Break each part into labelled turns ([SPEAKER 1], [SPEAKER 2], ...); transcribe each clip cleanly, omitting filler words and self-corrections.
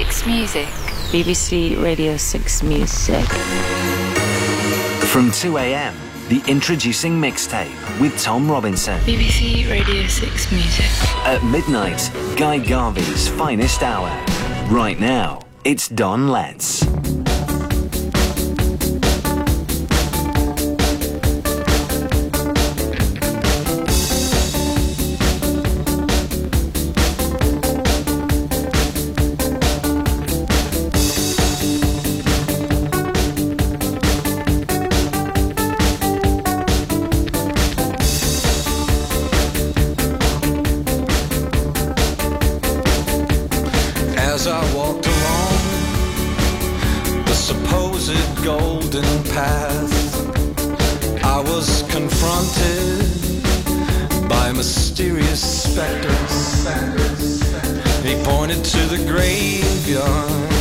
[SPEAKER 1] 6 Music.
[SPEAKER 2] BBC Radio 6 Music.
[SPEAKER 3] From 2 a.m, the Introducing Mixtape with Tom Robinson.
[SPEAKER 1] BBC Radio 6 Music.
[SPEAKER 3] At midnight, Guy Garvey's finest hour. Right now, it's Don Letts.
[SPEAKER 4] As I walked along the supposed golden path, I was confronted by a mysterious specter. He pointed to the graveyard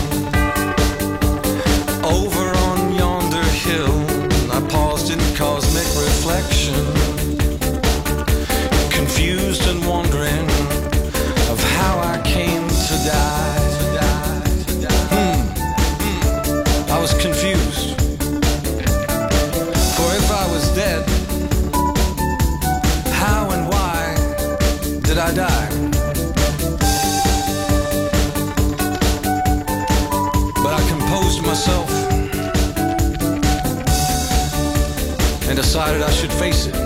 [SPEAKER 4] over on yonder hill. I paused in cosmic reflection, confused and wondering of how I came to die. I was confused, for if I was dead, how and why did I die? But I composed myself and decided I should face it.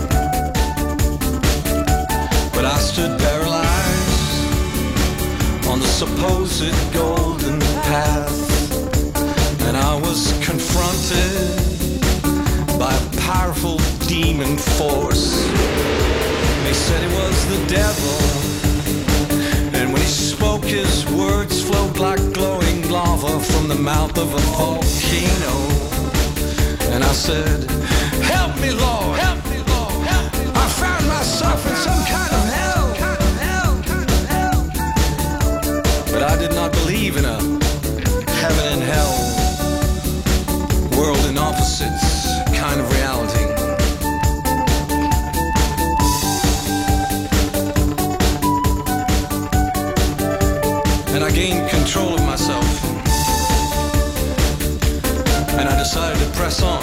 [SPEAKER 4] But I stood paralyzed on the supposed golden path, and I was confronted by a powerful demon force. They said it was the devil, and when he spoke, his words flowed like glowing lava from the mouth of a volcano. And I said, "Help me, Lord! Help me, Lord! Help me, Lord. I found myself in some kind of hell." But I did not believe in a heaven and hell, world in opposites kind of reality. And I gained control of myself, and I decided to press on.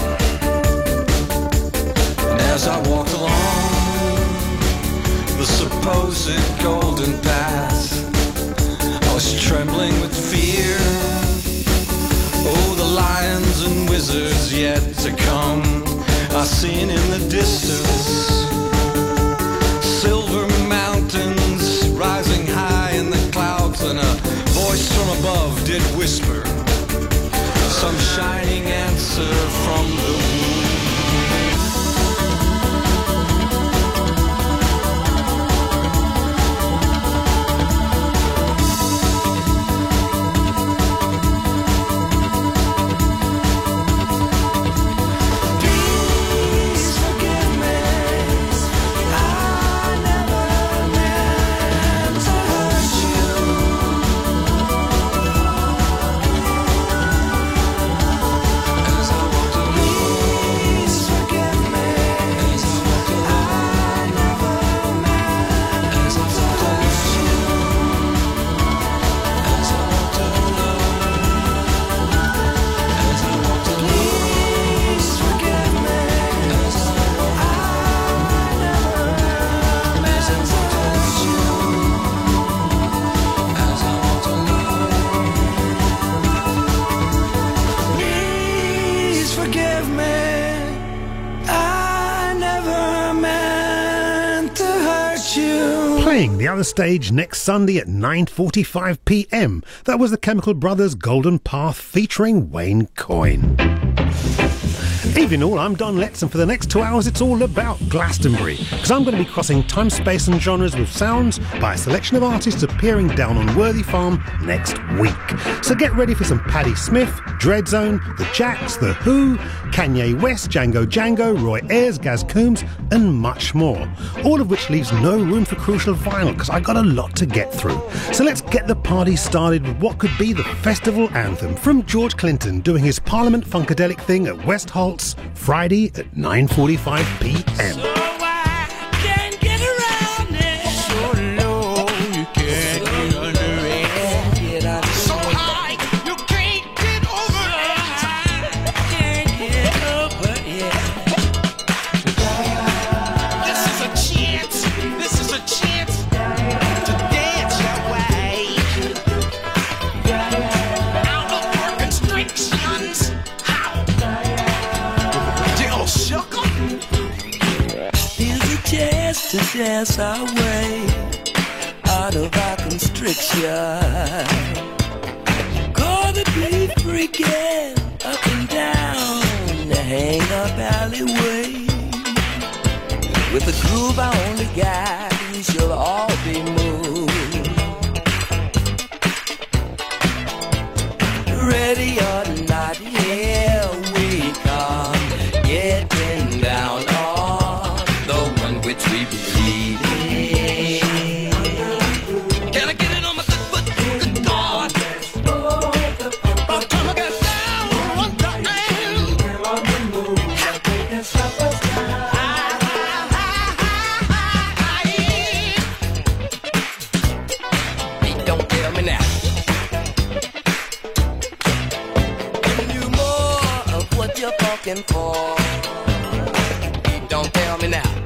[SPEAKER 4] And as I walked along the supposed golden path, I was trembling with fear. Oh, the lions and wizards yet to come, I seen in the distance silver mountains rising high in the clouds, and a voice from above did whisper some shining answer from the womb.
[SPEAKER 5] Playing the other stage next Sunday at 9:45 p.m. That was the Chemical Brothers' Golden Path featuring Wayne Coyne. Evening all, I'm Don Letts, and for the next 2 hours it's all about Glastonbury, because I'm going to be crossing time, space and genres with sounds by a selection of artists appearing down on Worthy Farm next week. So get ready for some Patti Smith, Dreadzone, The Jacks, The Who, Kanye West, Django, Roy Ayers, Gaz Coombs and much more. All of which leaves no room for Crucial Vinyl, because I got a lot to get through. So let's get the party started with what could be the festival anthem from George Clinton doing his Parliament Funkadelic thing at West Holt's Friday at 9:45 p.m.
[SPEAKER 6] So low, you can't get under it. to dance our way out of our constriction. Gonna be freaking up and down the hang-up alleyway. With a groove I only got, we shall all be moved. Ready or not, here we come, getting down on the one which we believe in. Can I get it on my good foot? Good God. By the time I get down one time, don't tell me now. You're fucking for. Don't tell me now.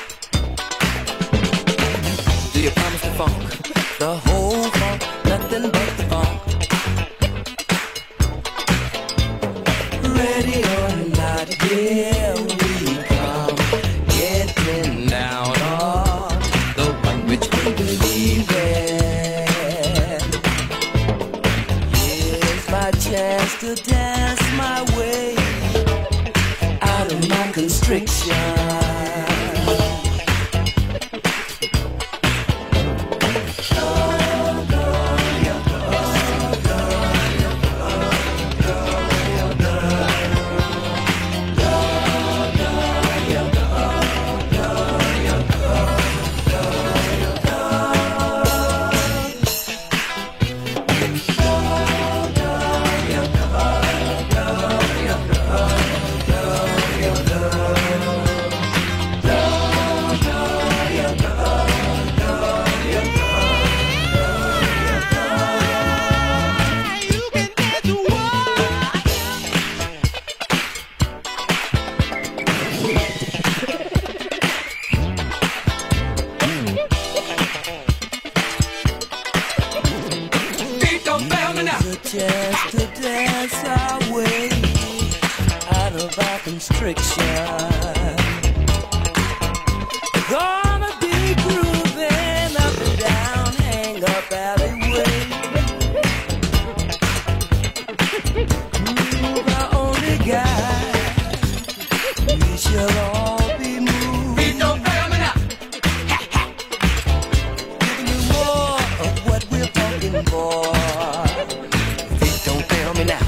[SPEAKER 6] Do you promise the funk? The whole funk, nothing but the funk. Ready or not, here we come, getting down on the one which we believe in. Here's my chance to dance my way out of my constriction. Just to dance our way out of our constriction. Gonna be grooving up and down, hang up alleyway. Move our only guy, we shall all be moved. Beat don't fail me now. Giving you more of what we're talking for. Me now.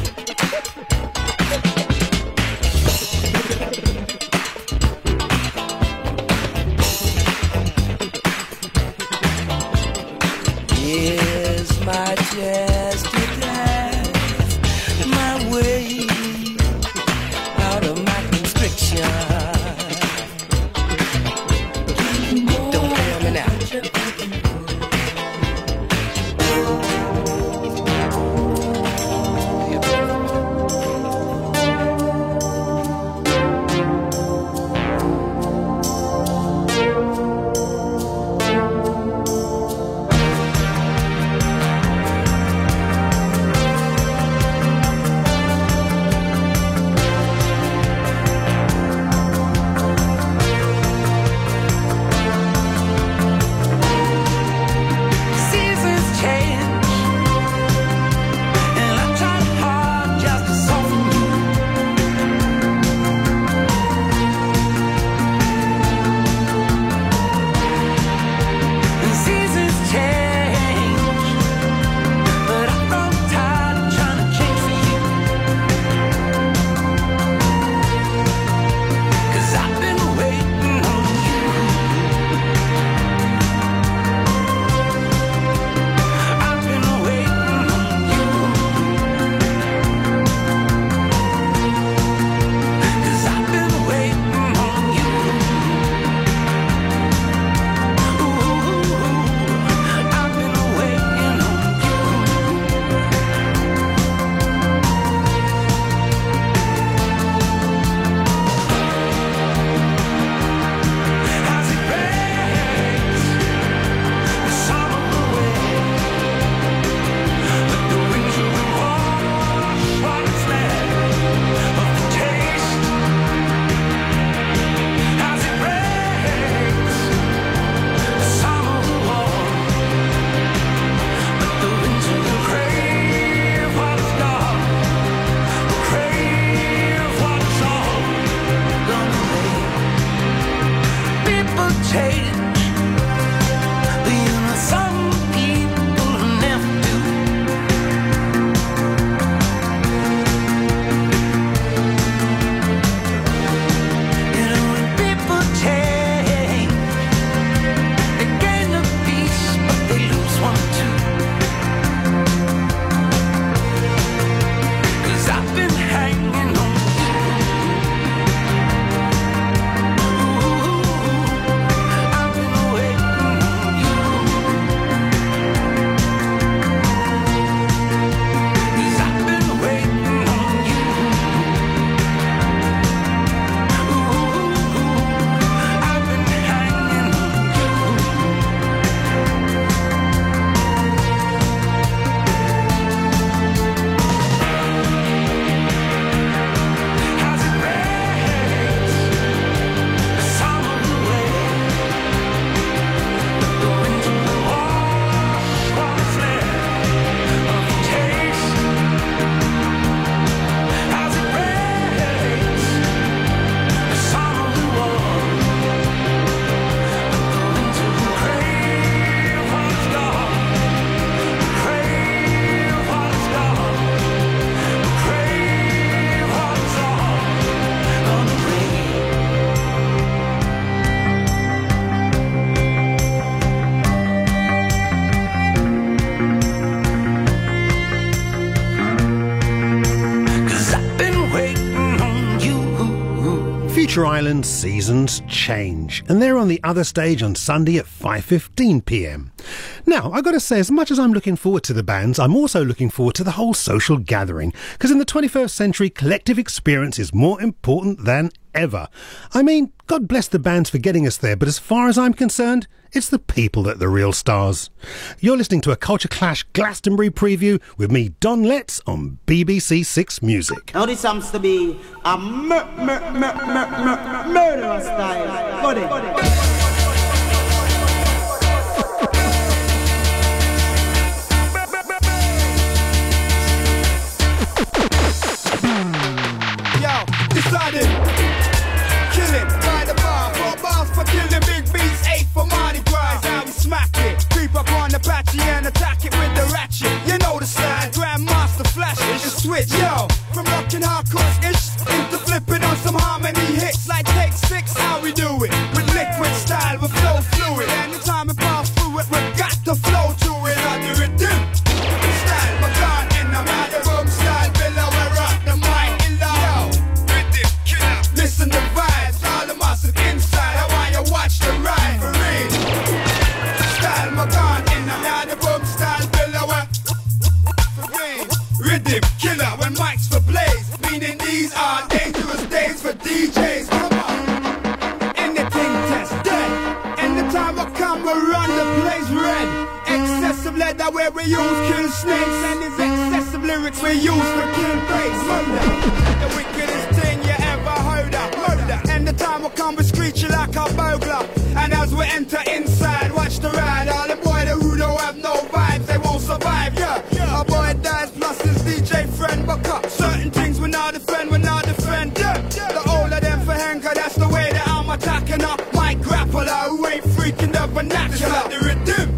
[SPEAKER 6] Here's my chance to dance my way out of my constriction. Don't fail me now.
[SPEAKER 5] Future Island Seasons Change, and they're on the other stage on Sunday at 5:15 p.m. Now, I've got to say, as much as I'm looking forward to the bands, I'm also looking forward to the whole social gathering, because in the 21st century, collective experience is more important than ever. I mean, God bless the bands for getting us there, but as far as I'm concerned, it's the people that are the real stars. You're listening to a Culture Clash Glastonbury preview with me, Don Letts, on BBC Six Music.
[SPEAKER 7] Now this seems to be a murder style. Got it.
[SPEAKER 8] Yo, decided. Killing by the bar, 4 bars for killing big beats, 8 for Mardi Gras. How we smack it, creep up on the patchy and attack it with the ratchet. You know the style, Grandmaster Flash, it's a switch. Yo, from rockin' hardcore-ish into flipping on some harmony hits. Like Take 6, how we do it, with liquid style, with flow fluid. Anytime we pass through it, we got to flow to it. I do it, do style, my gun in the matter room style, below where rock the mic in low. Rhythm, killer, listen to vibes, all the muscle inside. I want you watch the ride for real. Style, my gun in the matter room style, below where for real. Rhythm, killer, when mics for blaze, meaning these are dangerous days for DJs. Come on, anything test dead. Anytime I come, we run the place red. Excessive leather where we use kill snakes, and these excessive lyrics we use for kill bass. Murder, the wickedest thing you ever heard of. Murder, and the time will come we screech you like a burglar. And as we enter inside, watch the ride. All the boys who don't have no vibes, they won't survive. Yeah, a boy dies plus his DJ friend. But certain things we not defend, we not defend. Yeah, the older them for hang, 'cause that's the way that I'm attacking up. My grappler who ain't freaking the vernacular. The rhythm.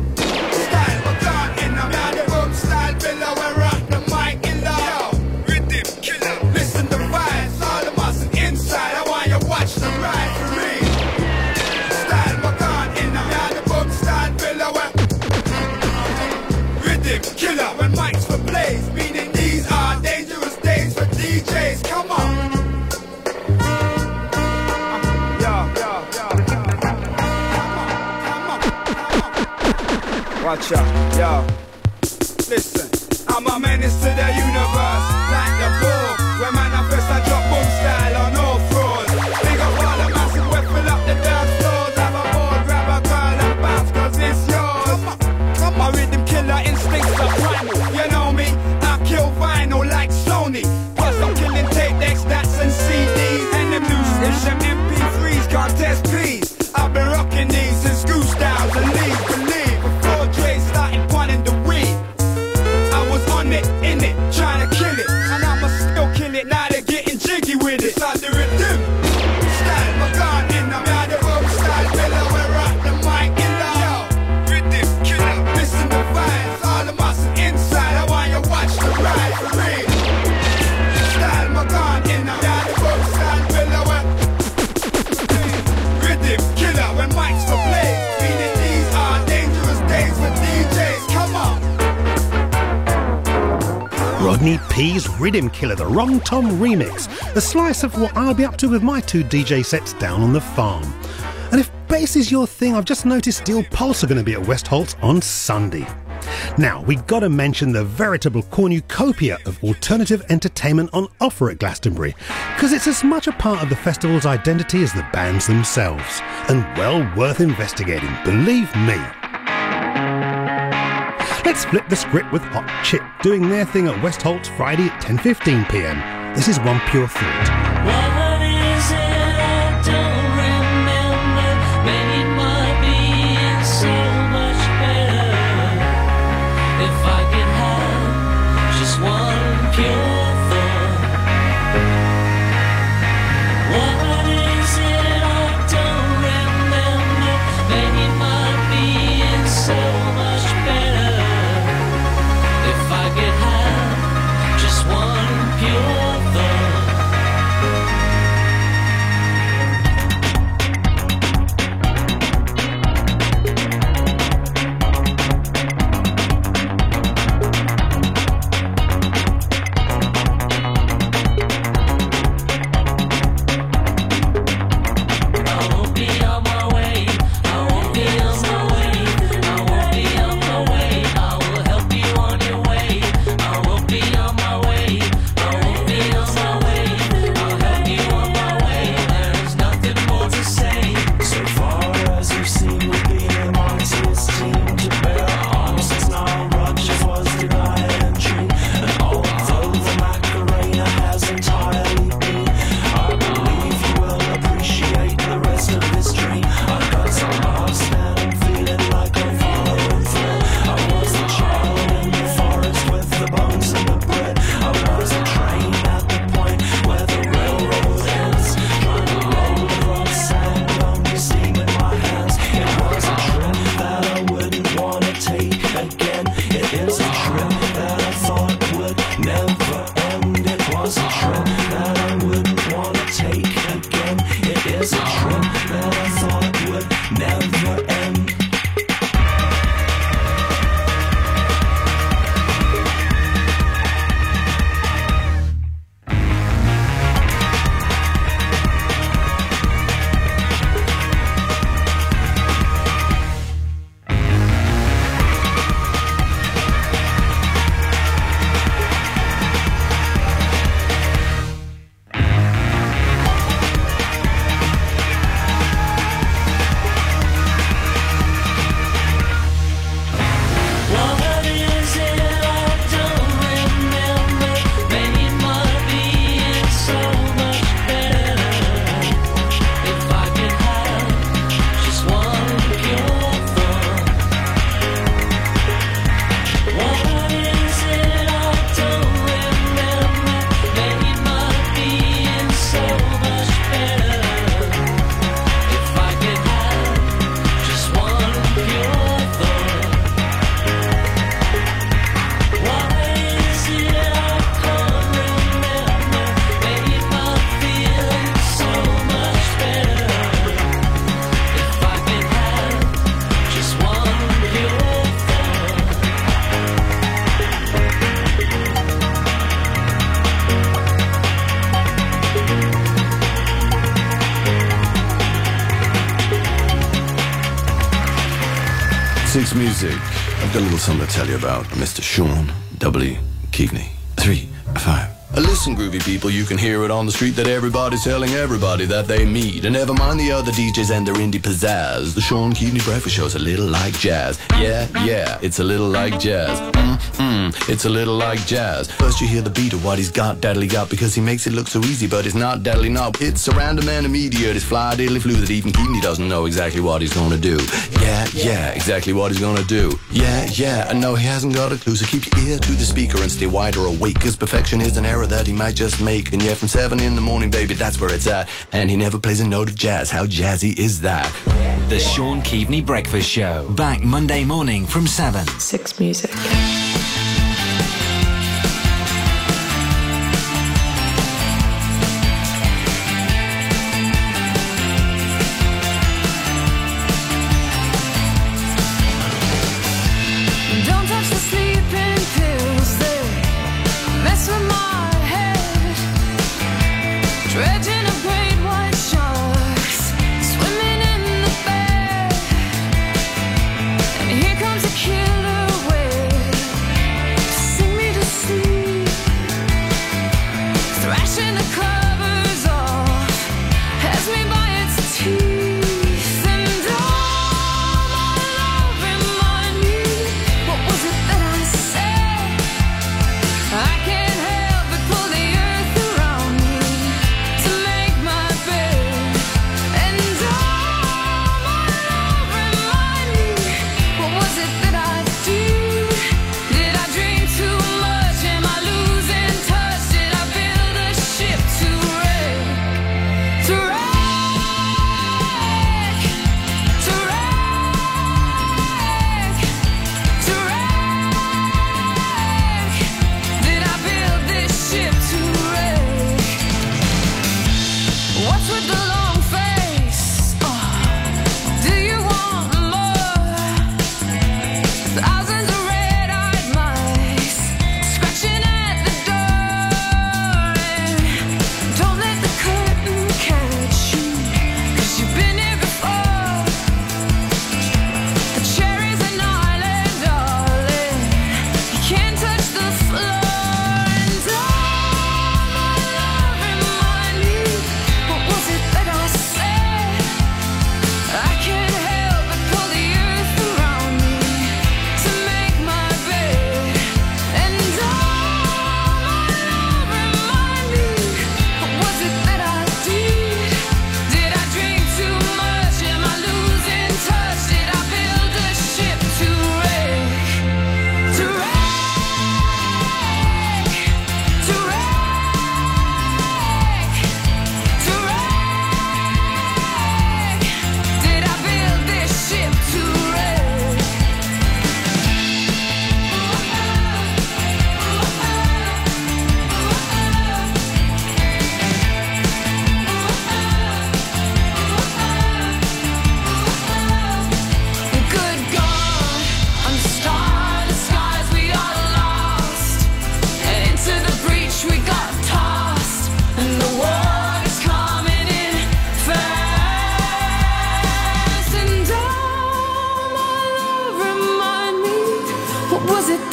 [SPEAKER 8] Style below and rock the mic in low. Rhythm killer, listen to vibes, all the muscle inside. I want you watch the ride for me. Style my gun in the boom style below and rhythm killer when mics for blaze, meaning these are dangerous days for DJs. Come on. Watch out, yo. Listen, I'm a menace to the universe, like the bull. When manifest, I drop boom style on all floors. Big up all the massive, we fill up the dance floors. Have a ball, grab a girl and bounce, 'cause it's yours. Come on, rhythm killer instincts are primal. You know me, I kill vinyl like Sony. Plus I'm killing tape decks, that's and CDs. And them new them MP3s, can't test please. I've been rocking these since Screw Styles and Leave Believe. Before Dre started punning the weed, I was on it, in it, trying to kill it. And I'ma still kill it, now they're getting jiggy with it. I do it, do style, my gun in the matter room style, below where rock the mic in low. Rhythm killer, listen to vibes, all the muscle inside. I want you watch the ride for real. Style, my gun in the matter room style, below where rhythm killer when mics for play, meaning these are dangerous days for DJs. Come on.
[SPEAKER 5] Rodney P's Rhythm Killer, the Rom Tom remix, a slice of what I'll be up to with my 2 DJ sets down on the farm. And if bass is your thing, I've just noticed Steel Pulse are going to be at Westholtz on Sunday. Now, we got to mention the veritable cornucopia of alternative entertainment on offer at Glastonbury, because it's as much a part of the festival's identity as the bands themselves, and well worth investigating, believe me. Let's flip the script with Hot Chip doing their thing at Westholtz Friday at 10:15 p.m. This is One Pure Thought.
[SPEAKER 6] What is it I don't remember? Maybe my being so much better. If I could have just one pure thought. What is it I don't remember? Maybe my being so much better. If I could have just one pure thought. thought I saw it would never end.
[SPEAKER 9] Six Music. I've got a little something to tell you about Mr. Sean W. Keaveney. 3, 5. Listen, groovy people, you can hear it on the street that everybody's telling everybody that they meet. And never mind the other DJs and their indie pizzazz. The Sean Keaveney Breakfast Show's a little like jazz. Yeah, it's a little like jazz. It's a little like jazz. First you hear the beat of what he's got, daddly got, because he makes it look so easy, but it's not daddly not. It's a random and immediate, it's fly diddly flu that even Keaveney doesn't know exactly what he's gonna do. Yeah, exactly what he's gonna do. Yeah, I know he hasn't got a clue, so keep your ear to the speaker and stay wider awake, cause perfection is an error that he might just make. And yeah, from 7 in the morning, baby, that's where it's at. And he never plays a note of jazz. How jazzy is that?
[SPEAKER 3] The Sean Keaveney Breakfast Show. Back Monday morning from 7.
[SPEAKER 2] Six Music.
[SPEAKER 10] Here comes a killer wave.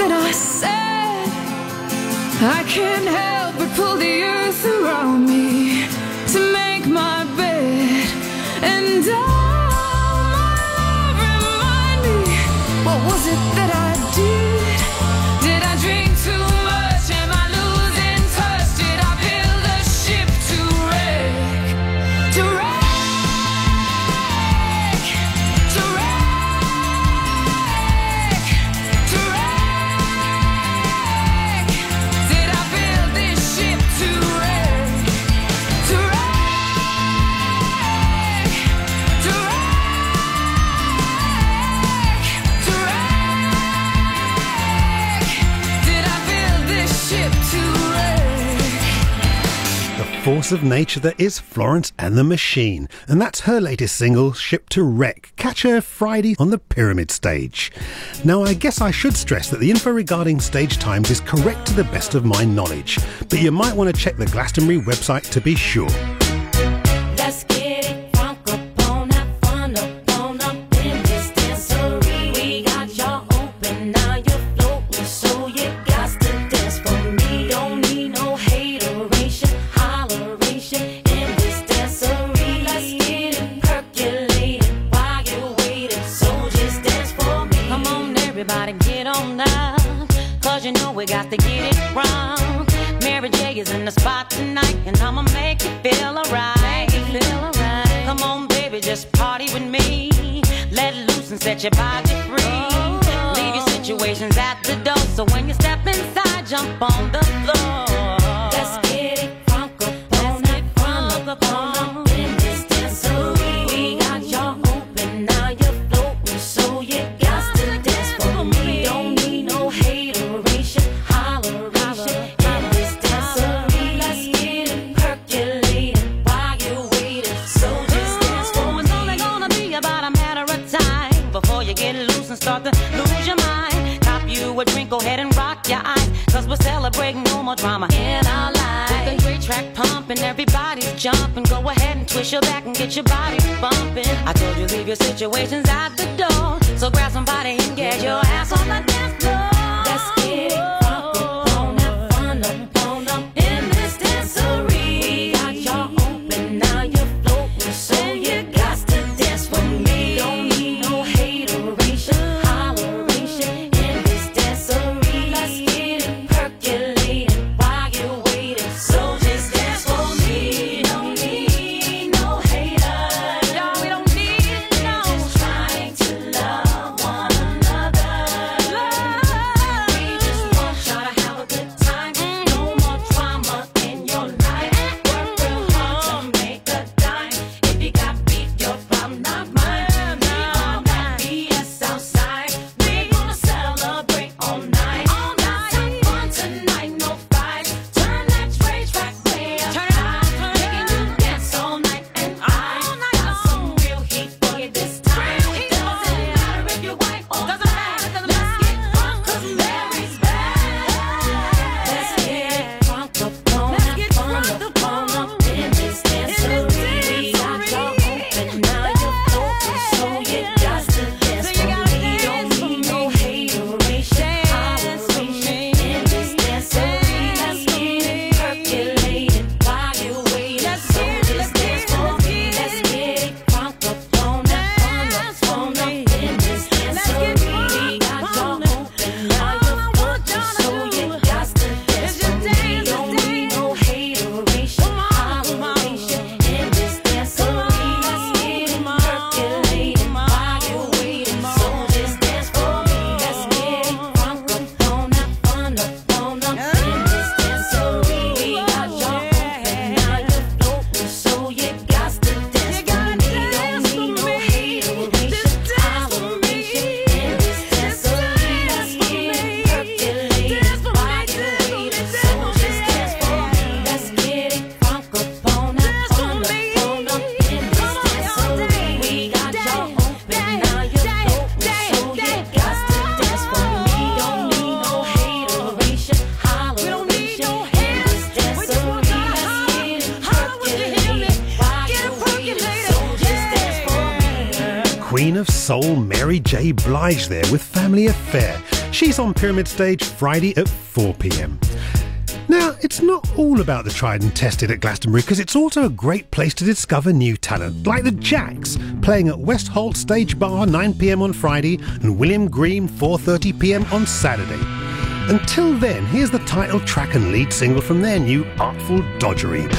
[SPEAKER 1] when I said I can't help but pull the earth around me to make my bed? And my love, remind me, what was it that I did? Did I drink too much? Am I losing touch? Did I build a ship to wreck? To wreck, to wreck, to wreck. Did I build this ship to wreck? To wreck, to wreck, to wreck. Did I build this ship to wreck?
[SPEAKER 5] The force of nature that is Florence and the Machine. And that's her latest single, Ship to Wreck. Catch her Friday on the Pyramid stage. Now, I guess I should stress that the info regarding stage times is correct to the best of my knowledge, but you might want to check the Glastonbury website to be sure.
[SPEAKER 6] Let's get it crunk up on that fun up in this dancery. We got y'all open, now you're floating, so you got to dance for me. Don't need no hateration, holleration in this dancery. Let's get it percolated while you're waiting, so just dance for me. Come on, everybody, get on now, cause you know we got to get it wrong. Mary J is in the spot tonight, and I'ma make you feel alright. Come on, baby, just party with me. Let loose and set your body free. Leave your situations at the door, so when you step inside, jump on the floor. Let's get it crunk up on in this dancery. We got y'all open, now you're floating, so you got to dance for me. Don't need no hateration, holleration in this dancery. Let's get it percolated while you're waiting, so just dance for me. It's only gonna be about a matter of time before you get loose and start to lose your mind. Cop you a drink, go ahead and rock your eyes, cause we're celebrating no more drama in our lives. With the great track pumping, everybody's jumping. Go ahead and twist your back and get your body bumping. I told you leave your situations at the door, so grab somebody and get your ass on the dance floor. Let's get it crunk up on that fun up in this dancery. We got y'all open, now you're floating, so you got to dance for me. Don't need no hateration, holleration in this dancery. Let's get it percolated while you're waiting, so just dance for me. Don't need no haters, no, we don't need no. Just trying to love one another. We just want y'all to have a good time. No more drama in your life. Work real hard to make a dime. If you got beef, your problem, not mine. We all got BS outside. We gonna celebrate all night. Let's have fun tonight, no fights. Turn that train track way up high, making you dance all night. And I got some real heat for you this time. Doesn't matter if you're white or black. Let's get drunk 'cause Mary's back. Let's get drunk up on that fun up in this dancery. We got y'all open, now you're floating, so you got to dance for me. Don't need no hateration, holleration in this dancery. Let's get it percolated while you're waiting, so just dance for me. Let's get it crunk up on that fun up in this dancery. We got y'all open, now you're floating, so you got to dance for me. Don't need no hateration, holleration in this dancery. Let's get it percolated while you're waiting, so just dance for me. Let's get it crunk up on that fun up in this dancery. We got y'all open, now you're floating, so you got to dance for me. Don't need no hateration, holleration in this dancery. Let's get it percolated while you're waiting, so just dance for me. Let's get it crunk up on that fun up in this dancery. We got y'all open, now you're floating, so you got to dance for me. Don't need no hateration, holleration in this dancery. Let's get it percolated while you're waiting, so just dance for me.
[SPEAKER 5] Queen of Soul Mary J. Blige there with Family Affair. She's on Pyramid Stage Friday at 4 p.m. Now, it's not all about the tried and tested at Glastonbury, because it's also a great place to discover new talent, like the Jacks, playing at West Holt Stage Bar 9 p.m. on Friday and William Green 4:30 p.m. on Saturday. Until then, here's the title track and lead single from their new Artful Dodger EP.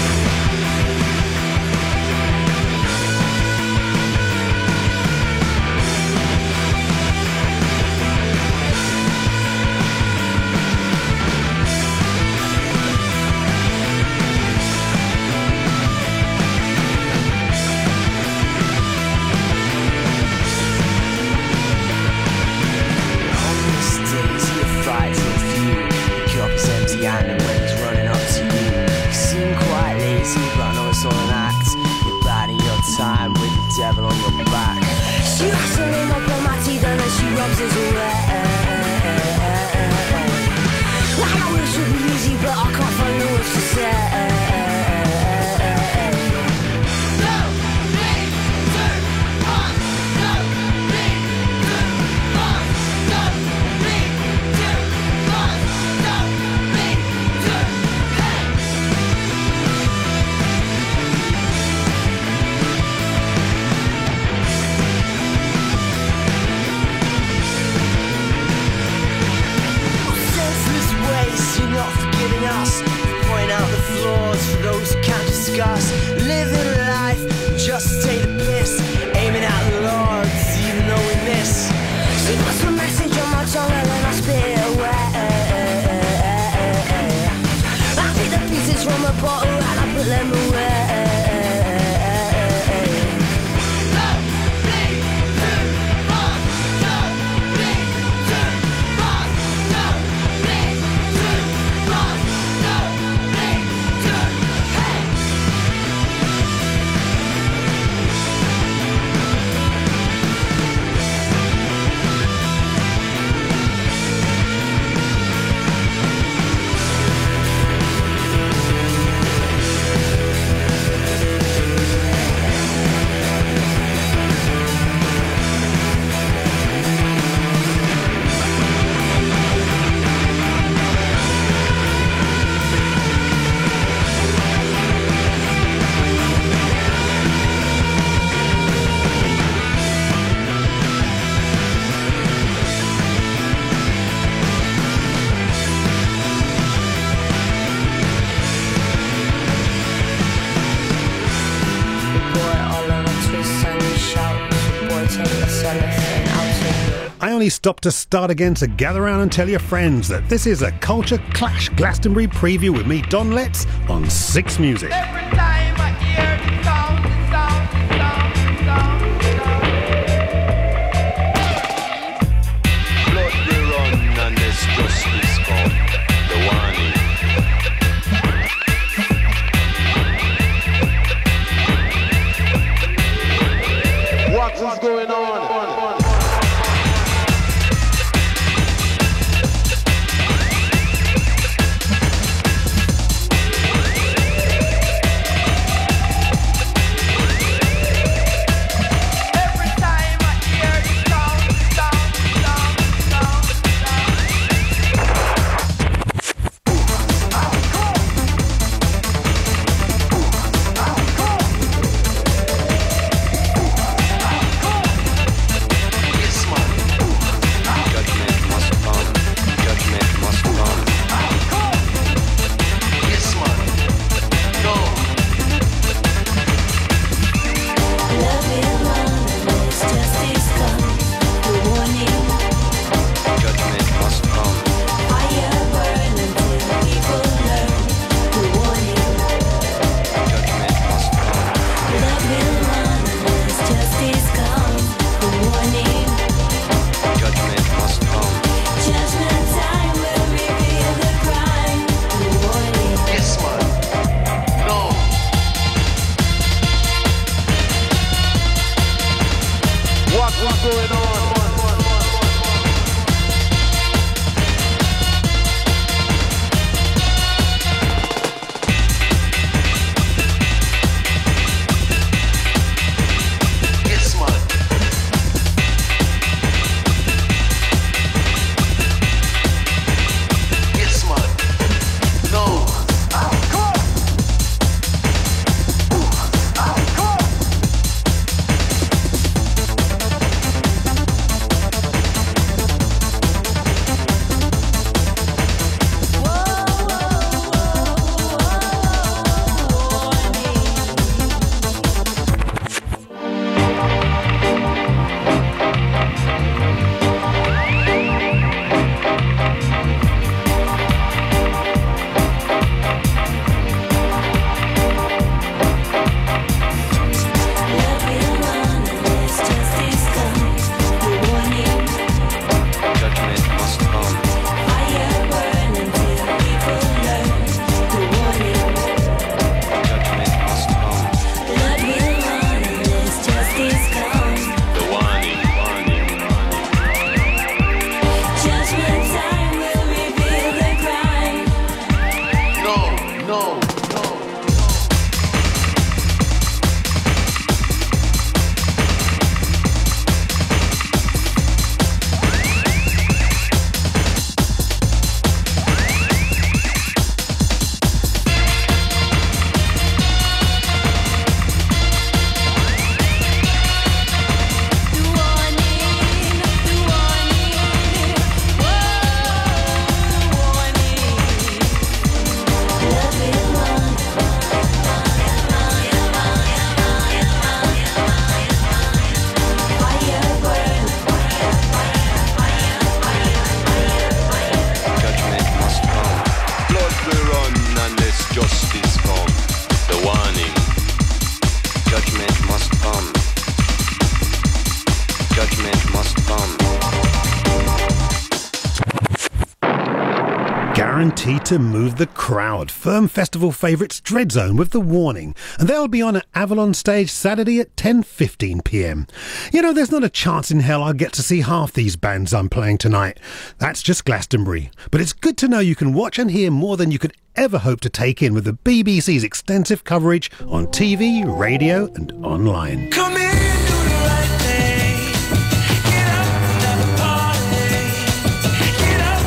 [SPEAKER 5] I only stopped to start again to gather around and tell your friends that this is a Culture Clash Glastonbury preview with me, Don Letts, on Six Music.
[SPEAKER 8] Every time I hear the sound,
[SPEAKER 10] blood will run and there's justice come. The warning. What is going on?
[SPEAKER 5] guaranteed to move the crowd. Firm festival favourites Dreadzone with The Warning, and they'll be on at Avalon Stage Saturday at 10:15 p.m. You know, there's not a chance in hell I'll get to see half these bands I'm playing tonight. That's just Glastonbury. But it's good to know you can watch and hear more than you could ever hope to take in with the BBC's extensive coverage on TV, radio and online.
[SPEAKER 6] Come in, do the right thing. Get up and have a party. Get up.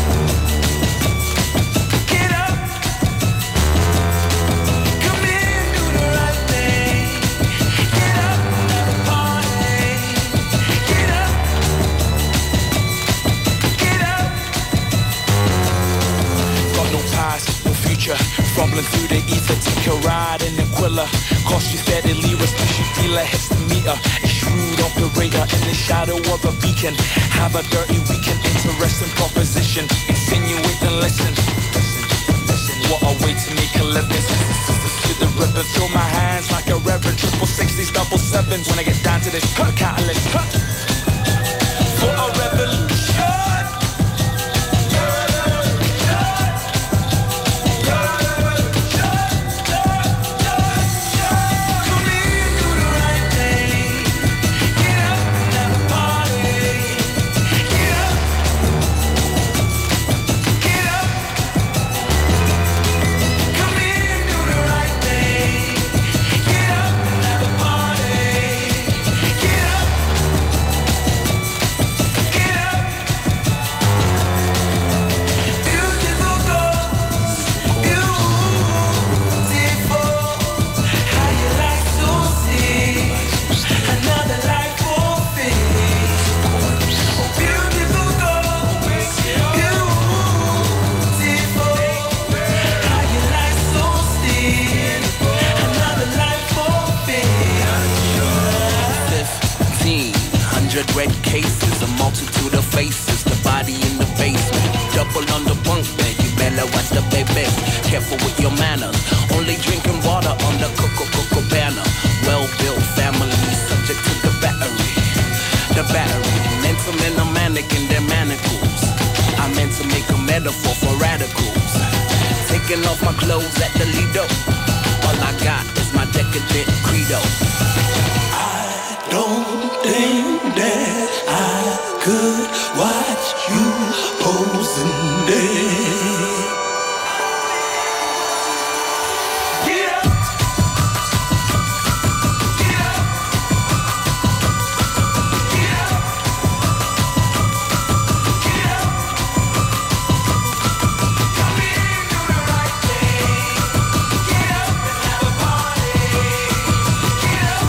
[SPEAKER 6] Get up. Come in, do the right thing. Get up and have a party. Get up. Get up. Got no past, no future. Fumbling through the ether, take a ride in Aquila. Cost you steadily, push your dealer, hits the meter. A shrewd operator in the shadow of a beacon. Have a dirty weekend, interesting proposition. Insinuate and listen. What a way to make a living. To the river, throw my hands like a reverend. 666, 777s. When I get down to this, catalyst. For a revolution. Red cases, a multitude of faces, the body in the basement, double on the bunk bed, you better watch the baby, careful with your manners, only drinking water on the Coco banner, well-built family, subject to the battery, mental men are manic in their manacles, I meant to make a metaphor for radicals, taking off my clothes at the Lido, all I got is my decadent credo. I don't think that I could watch you posing there. Get up! Get up! Get up! Get up! Come in, do the right thing. Get up and have a party. Get up!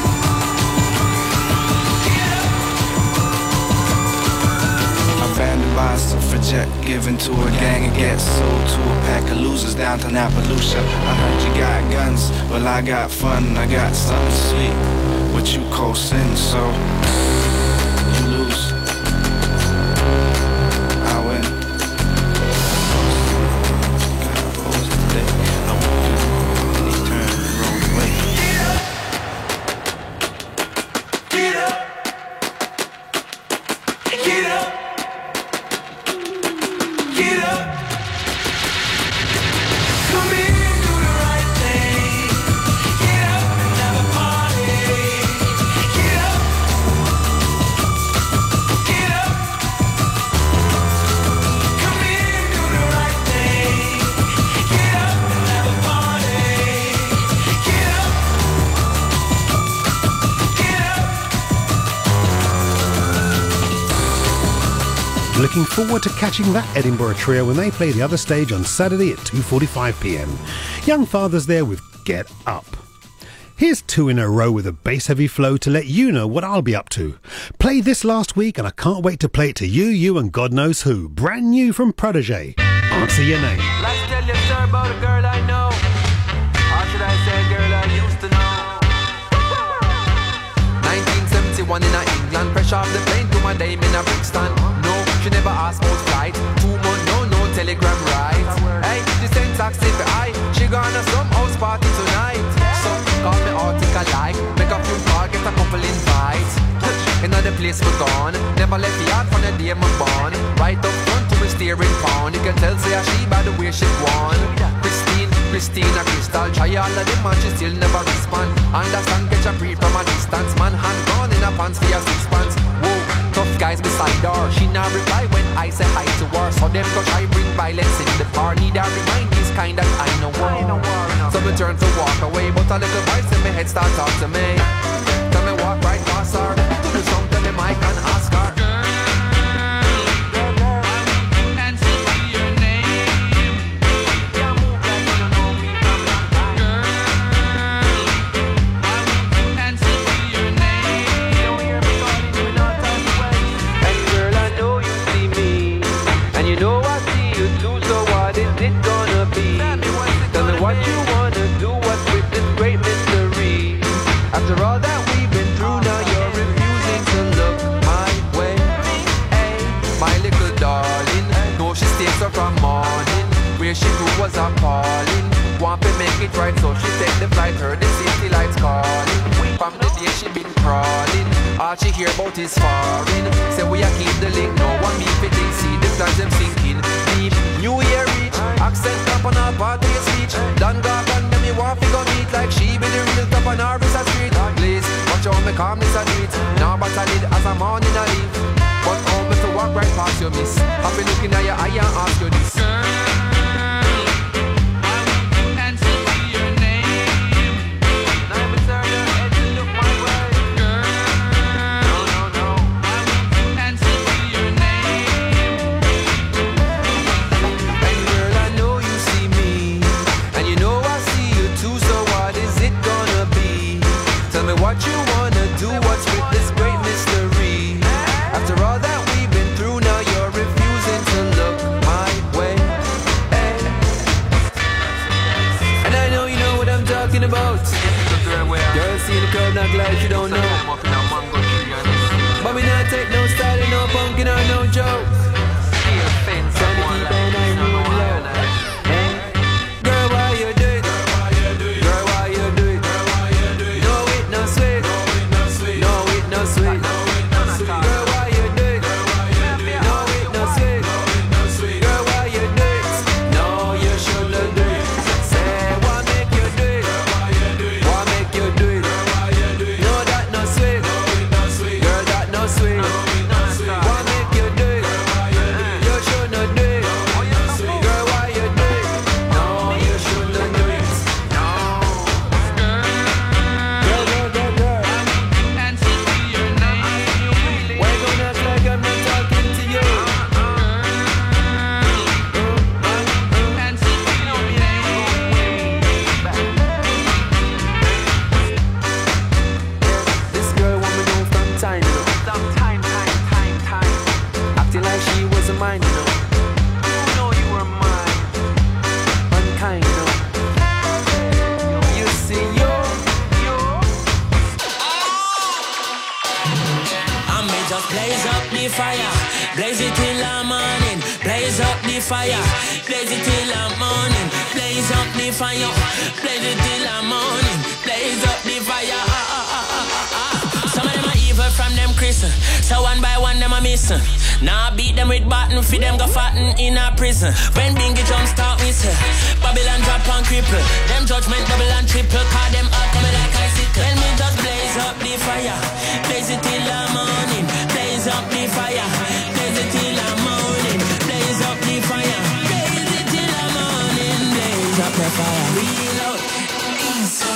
[SPEAKER 11] Abandoned by a suffragette, given to a gang and get sold to a pack of losers down to Appaloosa. I heard you got guns, well I got fun, I got something sweet, what you call sin, so you lose, I win. God pose the day, I won't do, and he turned and rolled away.
[SPEAKER 6] Get up! Get up! Get up! Come in, do the right thing. Get up and have a party. Get up! Get up! Come in, do the right thing. Get up and have a party. Get up! Get up!
[SPEAKER 5] Looking forward to catching that Edinburgh trio when they play the other stage on Saturday at 2:45 p.m. Young Father's there with Get Up. Here's two in a row with a bass-heavy flow to let you know what I'll be up to. Played this last week and I can't wait to play it to you and God knows who. Brand new from Protégé. Answer your name.
[SPEAKER 12] Let's tell you a story about a girl I know. Or should I say a girl I used to know? 1971 in England, fresh off the plane to my dame in a Brixton. No, she never asked about flight. 2 months, no telegram right. Hey, this ain't taxi for I. She gonna some house party tonight. So call me article like, make a few calls, get a couple invites. Another place we're gone. Never left the yard from the day I'm born. Right up front to me a steering pound. You can tell say she by the way she won. Christina Crystal, try all of them and she still never respond. Understand, get your brief from a distance. Man, hand gone in a pants for your 6 pants. Whoa, tough guys beside her. She not reply when I say hi to her. So them go try bring violence in the bar. Need a remind this kind that I know war. So me turn to walk away, but a little voice in my head start talk to me. Tell me walk right past her. Do something the mic and ask her.
[SPEAKER 13] What you wanna do, what's with this great mystery? After all that we've been through, now you're refusing to look my way.
[SPEAKER 12] Hey, my little darling, no she stays up from morning. Where she grew was appalling. Want to make it right, so she take the flight. Heard the city lights calling. From the day she been crawling, all she hear about is foreign. Say we a keep the link, no one me fitting. See the plans them sinking deep. New year reach, accent up on her party speech. Done got and me want to go meet like she be the real top on our visa street. Please watch out me calmness and treat. Now but I did as I'm on in a leave. But how me to walk right past you, miss? I've been looking at your eye and ask you this.
[SPEAKER 13] What you wanna do, what's with this great mystery? After all that we've been through, now you're refusing to look my way. Hey. And I know you know what I'm talking about. Girl, see the curve, not glad you don't know. But we not take no style, no pumpkin or no joke. Trying to keep an eye real low. Hey. Girl, why you do it? Girl, why you do it? Sweet. No, it no sweet. Girl, why you do it? No, it no sweet. Girl, why you do it? No, you shouldn't do it. Say, what make you do it? What make you do it? No, that no sweet. Girl, that no sweet. What make you do it? You shouldn't do it. Girl, why you do it? No, you shouldn't do it. No. Mine, you know. You know you were mine. Unkind, you know. You see, yo.
[SPEAKER 6] I may just blaze up the fire, blaze it till the morning. Blaze up the fire, blaze it till the morning. Blaze up the fire, blaze it till the morning. Blaze up the fire. Some of them are evil from them Christian, so one by one them are missing. Now I beat them with baton, feed them go fatten in a prison. When Bingy jump start me say, Babylon drop and cripple. Them judgment double and triple, call them all coming like icicle. Tell me just blaze up the fire, blaze it till the morning. Blaze up the fire, blaze it till the morning. Blaze up the fire, blaze it till the morning. Blaze up the fire, reload, easy.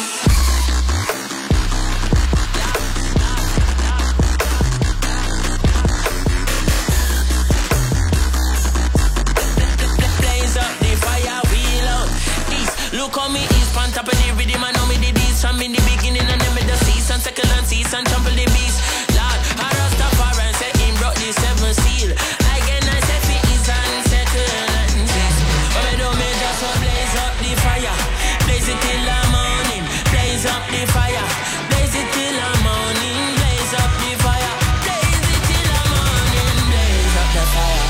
[SPEAKER 6] Look how me is on top of the rhythm. I know me the beats from in the beginning and then me the season, second and season, trample the beast. Lord, I Rastafari say him brought the 7 seal. Again I say fi is unsettled and this. But me do me just so blaze up the fire, blaze it till the morning. Blaze up the fire, blaze it till the morning. Blaze up the fire, blaze it till the morning. Blaze up the fire.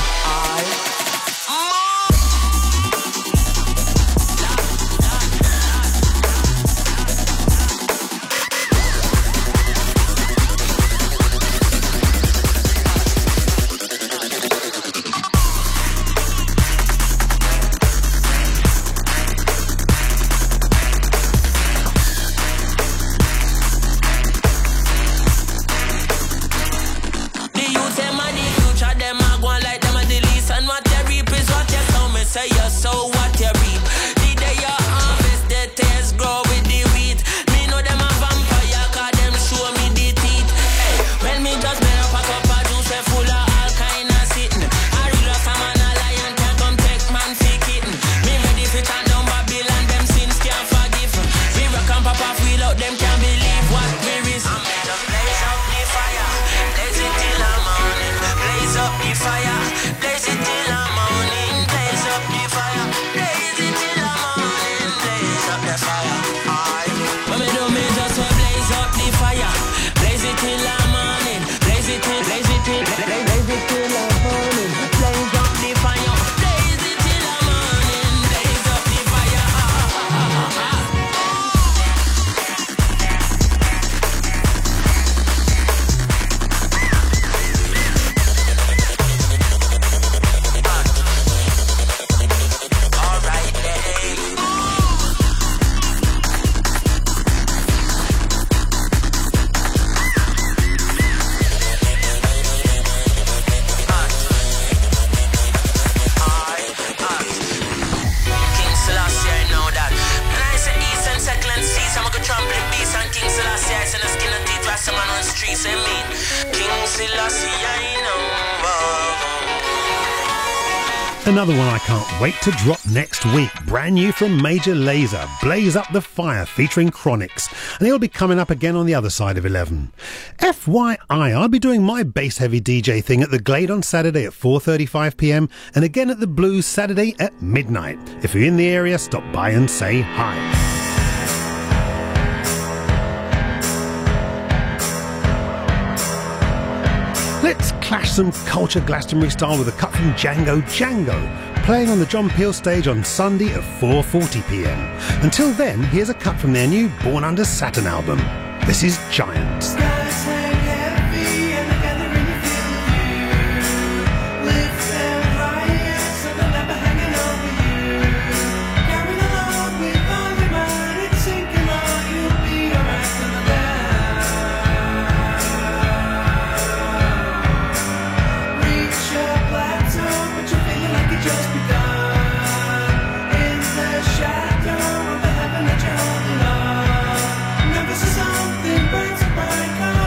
[SPEAKER 5] Another one I can't wait to drop next week. Brand new from Major Lazer, Blaze Up the Fire, featuring Chronix. And he'll be coming up again on the other side of 11. FYI, I'll be doing my bass-heavy DJ thing at the Glade on Saturday at 4:35pm and again at the Blues Saturday at midnight. If you're in the area, stop by and say hi. Let's clash some culture Glastonbury style with a cut from Django Django, playing on the John Peel stage on Sunday at 4:40pm. Until then, here's a cut from their new Born Under Saturn album. This is Giant.
[SPEAKER 6] Something burns bright.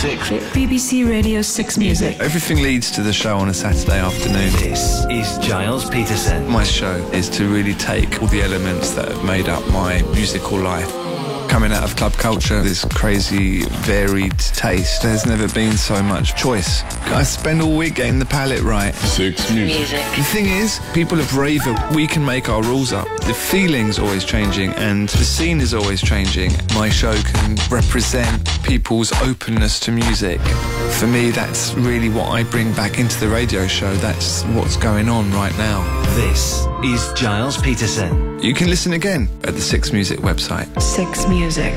[SPEAKER 3] 6.
[SPEAKER 2] BBC Radio 6 Music.
[SPEAKER 11] Everything leads to the show on a Saturday afternoon.
[SPEAKER 3] This is Giles Peterson.
[SPEAKER 11] My show is to really take all the elements that have made up my musical life. Coming out of club culture, this crazy, varied taste. There's never been so much choice. I spend all week getting the palette right.
[SPEAKER 9] 6 Music.
[SPEAKER 11] The thing is, people of rave, we can make our rules up. The feeling's always changing and the scene is always changing. My show can represent people's openness to music. For me, that's really what I bring back into the radio show. That's what's going on right now.
[SPEAKER 3] This is Giles Peterson.
[SPEAKER 11] You can listen again at the 6 Music website.
[SPEAKER 2] 6 Music.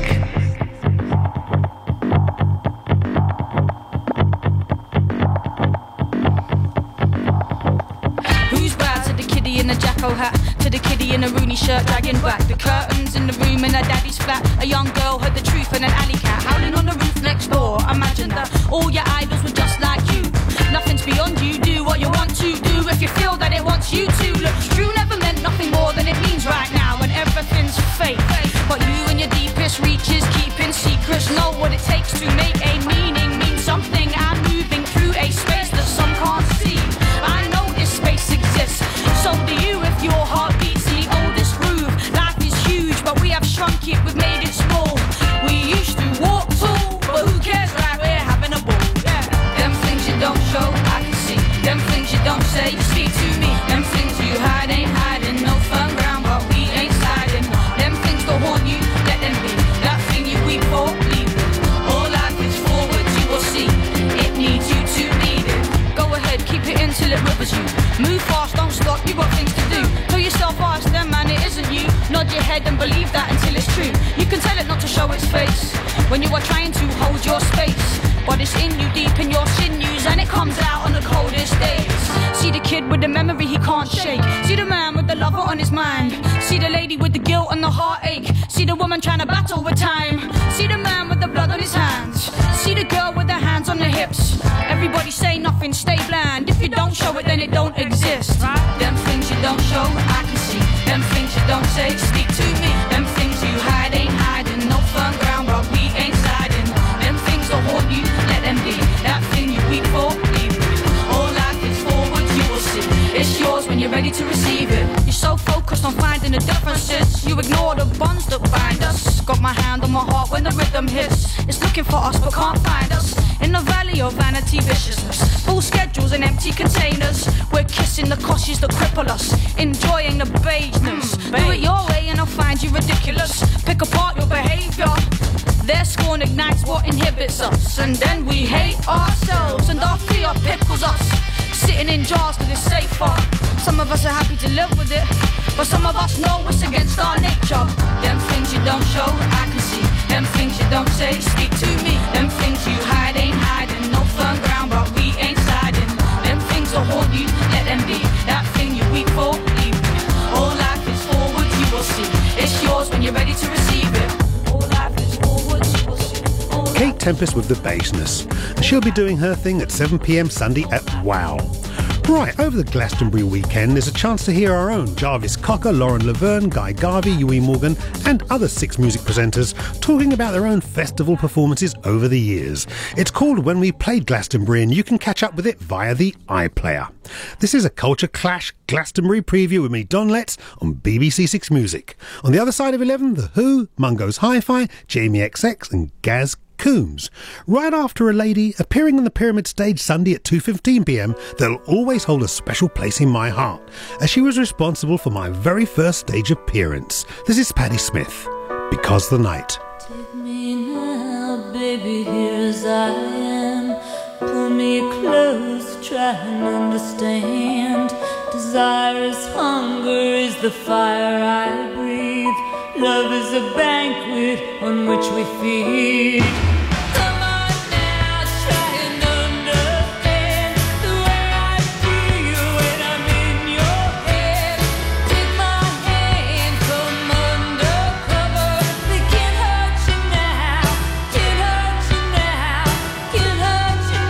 [SPEAKER 1] Who's bad? To the kiddie in a jacko hat, to the kiddie in a Rooney shirt dragging back the curtains in the room in her daddy's flat. A young girl heard the truth in an alley cat howling on the roof next door. Imagine that all your idols were just like you. Nothing's beyond you. Do what you want to do if you feel that it wants you to. Look, true never meant nothing more than it means right now, when everything's fake. But you and your deepest reaches, keeping secrets, know what it takes to make a meaning mean something. I'm moving through a space that some can't see. I know this space exists, so do you. If your heart beats the oldest groove, life is huge, but we have shrunk it, we've made it small. We used to walk tall, but who cares, right? We're having a ball. Yeah. Them things you don't show, I can see. Them things you don't say, you speak to me. Them things you hide ain't hiding, no firm ground, but we ain't sliding. Them things don't haunt you, let them be. That thing you weep for, leave it. All life is forward, you will see. It needs you to lead it. Go ahead, keep it in till it rivers you. Move fast, don't stop, you got things to do. Tell yourself, ask them, man, it isn't you. Nod your head and believe that until it's true. You can tell it not to show its face when you are trying to hold your space. But it's in you, deep in your sinews, and it comes out on the coldest days. See the kid with the memory he can't shake. See the man with the lover on his mind. See the lady with the guilt and the heartache. See the woman trying to battle with time. See the man with the blood on his hands. See the girl with her hands on the hips. Everybody say nothing, stay bland. If you don't show it, then it don't exist. Them things you don't show, I can see. Them things you don't say, speak to me. Them things you hide ain't hiding, no firm ground, but we ain't sliding. Them things will haunt you, let them be. That thing you weep for, leave it. All life is forward, you will see. It's yours when you're ready to receive it. You're so focused on finding the differences, you ignore the bonds that bind us. Got my hand on my heart when the rhythm hits. It's looking for us but can't find us. In the valley of vanity viciousness, full schedules and empty containers. We're kissing the coshes that cripple us, enjoying the beigeness. Do it your way and I'll find you ridiculous. Pick apart your behaviour. Their scorn ignites what inhibits us, and then we hate ourselves, and our fear pickles us. Sitting in jars cause it's safer. Some of us are happy to live with it, but some of us know it's against our nature. Them things you don't show, I can see. Them things you don't say, speak to me. Them things you hide ain't hiding, no firm ground, but we ain't sliding. Them things will haunt you, let them be. That thing you weep for, leave it. All life is forward, you will see. It's yours when you're ready to receive it. All life is forward, you will see.
[SPEAKER 5] Kate Tempest with the bassness. And she'll be doing her thing at 7 p.m. Sunday at Wow. Right, over the Glastonbury weekend, there's a chance to hear our own Jarvis Cocker, Lauren Laverne, Guy Garvey, Huey Morgan and other 6 Music presenters talking about their own festival performances over the years. It's called When We Played Glastonbury and you can catch up with it via the iPlayer. This is a Culture Clash Glastonbury preview with me, Don Letts, on BBC 6 Music. On the other side of 11, The Who, Mungo's Hi-Fi, Jamie XX and Gaz Coombs. Right after a lady appearing on the Pyramid stage Sunday at 2:15 p.m. that'll always hold a special place in my heart, as she was responsible for my very first stage appearance. This is Patti Smith, Because the Night.
[SPEAKER 14] Take me now, baby, here as I am. Pull me close, try and understand. Desire is hunger, is the fire I breathe. Love is a banquet on which we feed. Come on now, try and understand the way I feel when I'm in your head. Take my hand, come undercover. They can't hurt you now, can't hurt you now, can't hurt you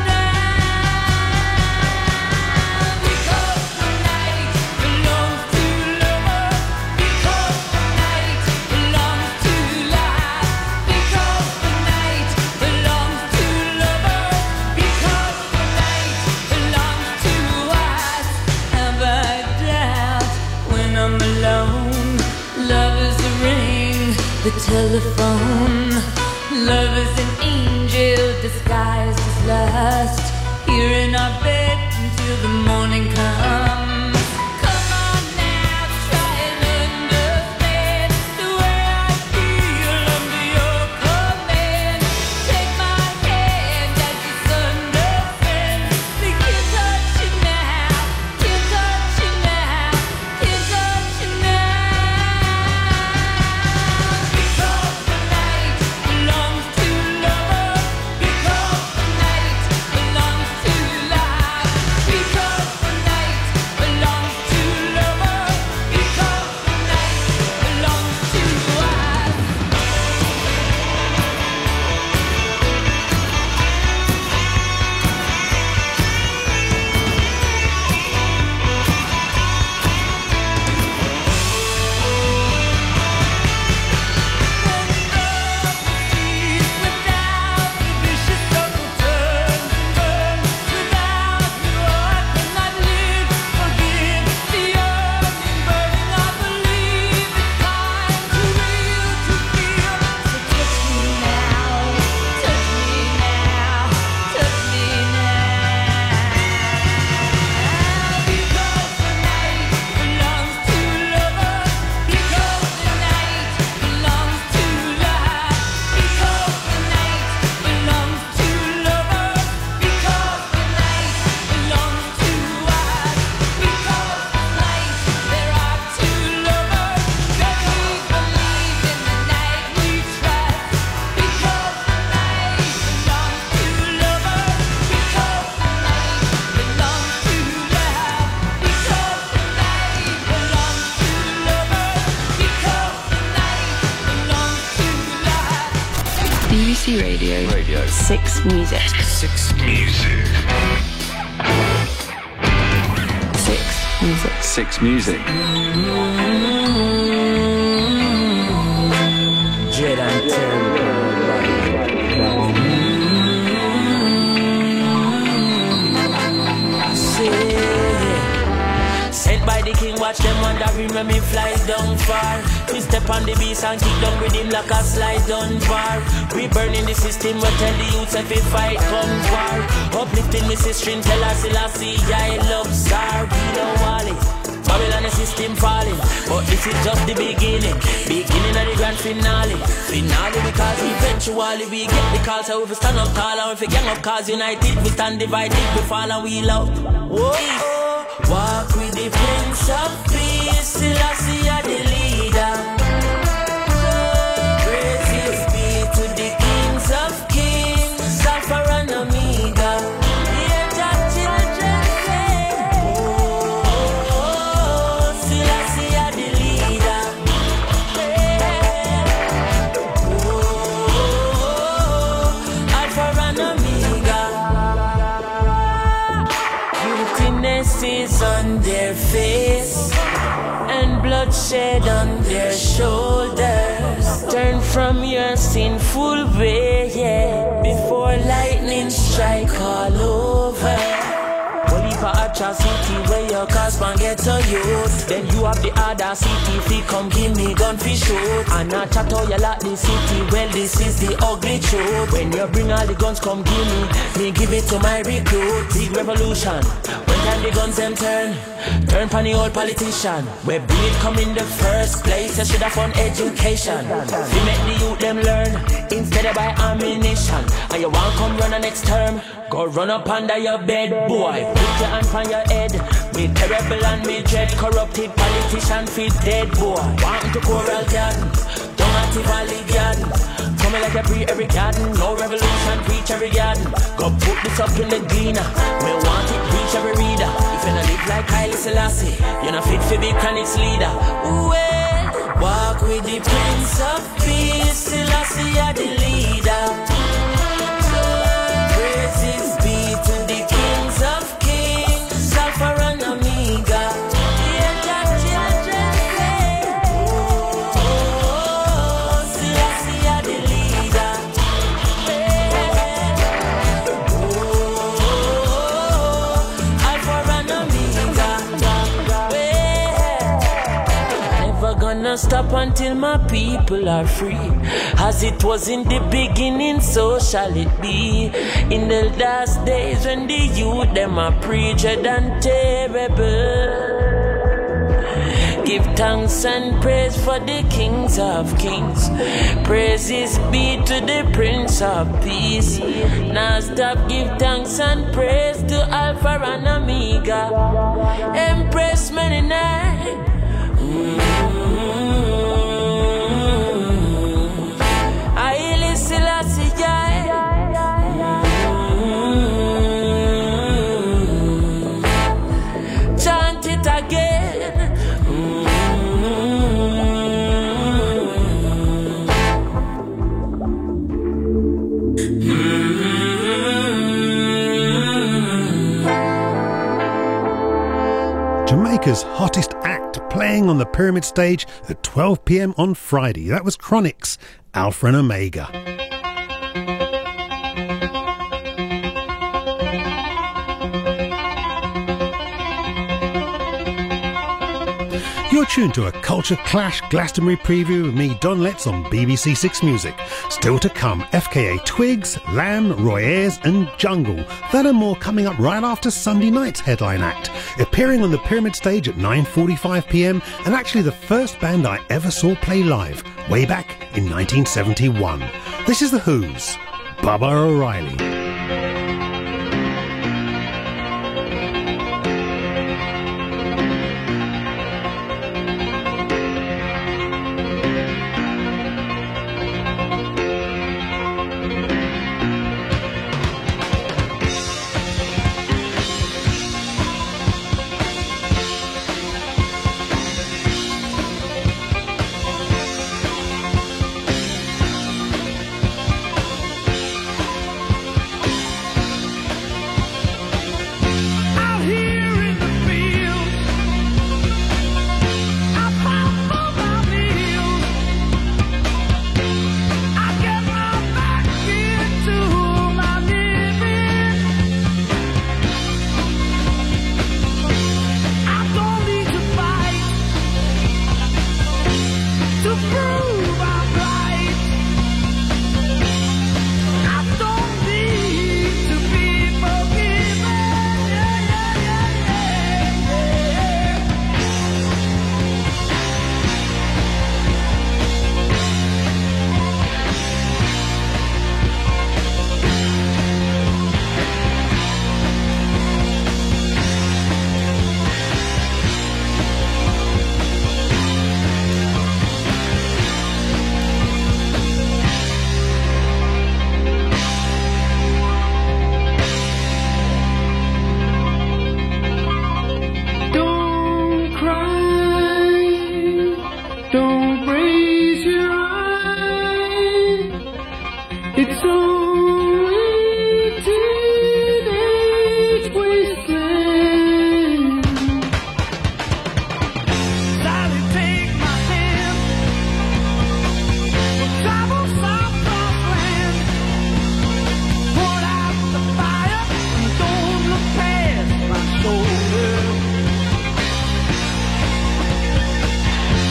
[SPEAKER 14] now. Because the night belongs to lovers. Because the night belongs to life. Because the night telephone. Love is an angel disguised as lust. Here in our bed until the morning comes. Come on now, try and understand the way I feel under your command. Take my hand as the sun descends. We can touch you now, can touch you now, can touch you now. Because the night belongs to lovers. Because the night belongs to life. Because the night belongs to lovers. Because the night belongs to us. Without the vicious circle turns and burns. Without you I cannot live. Forgive the yearning burning. I believe it's time to real to feel. So touch me now, touch me now, touch me now. Because the night belongs to lovers. Because the night belongs to life. Because the night belongs to lovers. Because the night belongs to us. Because tonight there are two lovers that we believe in the night we trust. Because the night belongs to lovers. Because the night belongs to love. Because the night belongs to lovers. Because the night belongs to love.
[SPEAKER 2] BBC Radio. 6 Music.
[SPEAKER 3] 6 Music.
[SPEAKER 2] 6 Music.
[SPEAKER 3] 6 Music.
[SPEAKER 6] Dread and Sent by the king, watch them wandering when me fly down far. We step on the beast and kick down with him like a slide down bar. We burning the system, we tell the youths if we fight come far. Uplifting me sister, tell us Selassie, I love star. We don't want it. Babylon the system falling, but this is just the beginning. Beginning of the grand finale. Finale because eventually we get the call. So if we stand up tall and if we gang up cause united, we stand divided, we fall and we love. Whoa. Walk with the Prince of Peace, Selassie are the leader. Praises be to the kings of kings, Alpha and Omega. Hear the children say, oh, Selassie are the leader. Oh, Alpha and Omega. Guiltiness is on their face and bloodshed on their shoulders. Turn from your sinful way, yeah, before lightning strike all over. Only for atrocity where your cosman get to you. Then you have the audacity fi come give me gun fi shoot. And I chat how you like the city. Well, this is the ugly truth. When you bring all the guns, come give me give it to my recruit. Big revolution. When time the guns them turn pan the old politician. Where bleed come in the first place. You should have fun education. We make the youth them learn instead of buy ammunition. And you want come run the next term, go run up under your bed, boy. Put your hand on your head. Me terrible and me dread. Corrupted politician feel dead, boy. Want to Coral Garden, don't have to Valley Garden. Coming like a pre every garden. No revolution, preach every garden. Go put this up in the gleaner. Me want it, reach every reader. If you not live like Haile Selassie, you're not fit for be Chronixx leader. Well, walk with the Prince of Peace, Selassie are the leader. Praises be to the kings of kings, Alpha and Omega. Hear the children say, oh, Selassie are the leader. Oh, Alpha and Omega. Never gonna
[SPEAKER 15] stop until my people are free. As it was in the beginning, so shall it be. In the last days when the youth them are preached and terrible. Give thanks and praise for the kings of kings. Praises be to the Prince of Peace. Now stop, give thanks and praise to Alpha and Omega, Empress Many Night. Haile Selassie, chant it again.
[SPEAKER 5] Jamaica's hottest act playing on the Pyramid stage at 12 p.m. on Friday. That was Chronixx, Alpha and Omega. You're tuned to a Culture Clash Glastonbury preview with me, Don Letts, on BBC Six Music. Still to come, FKA Twigs, Lamb, Roy Ayers and Jungle. That and more coming up right after Sunday night's headline act. Appearing on the Pyramid stage at 9:45 p.m. and actually the first band I ever saw play live, way back in 1971. This is The Who's, Baba O'Reilly.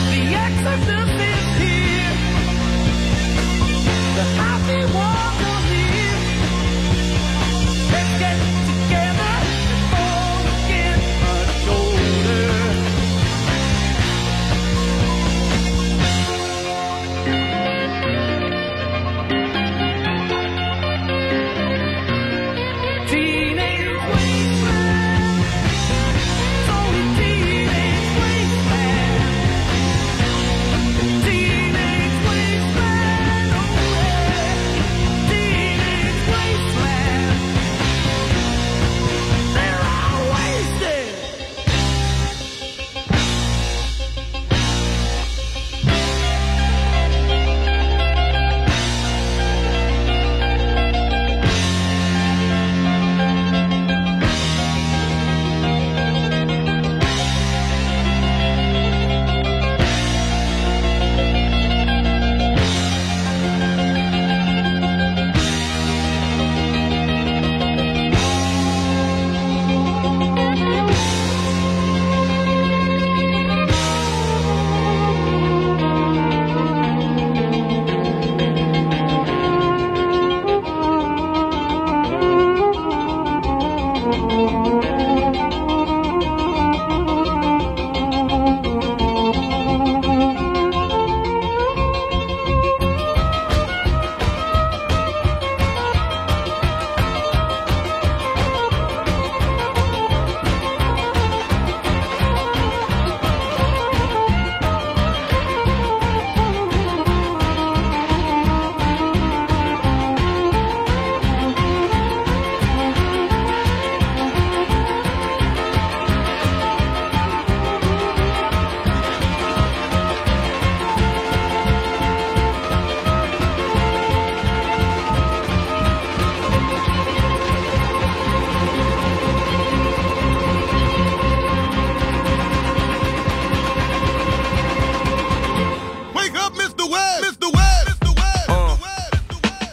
[SPEAKER 1] The happy walk of the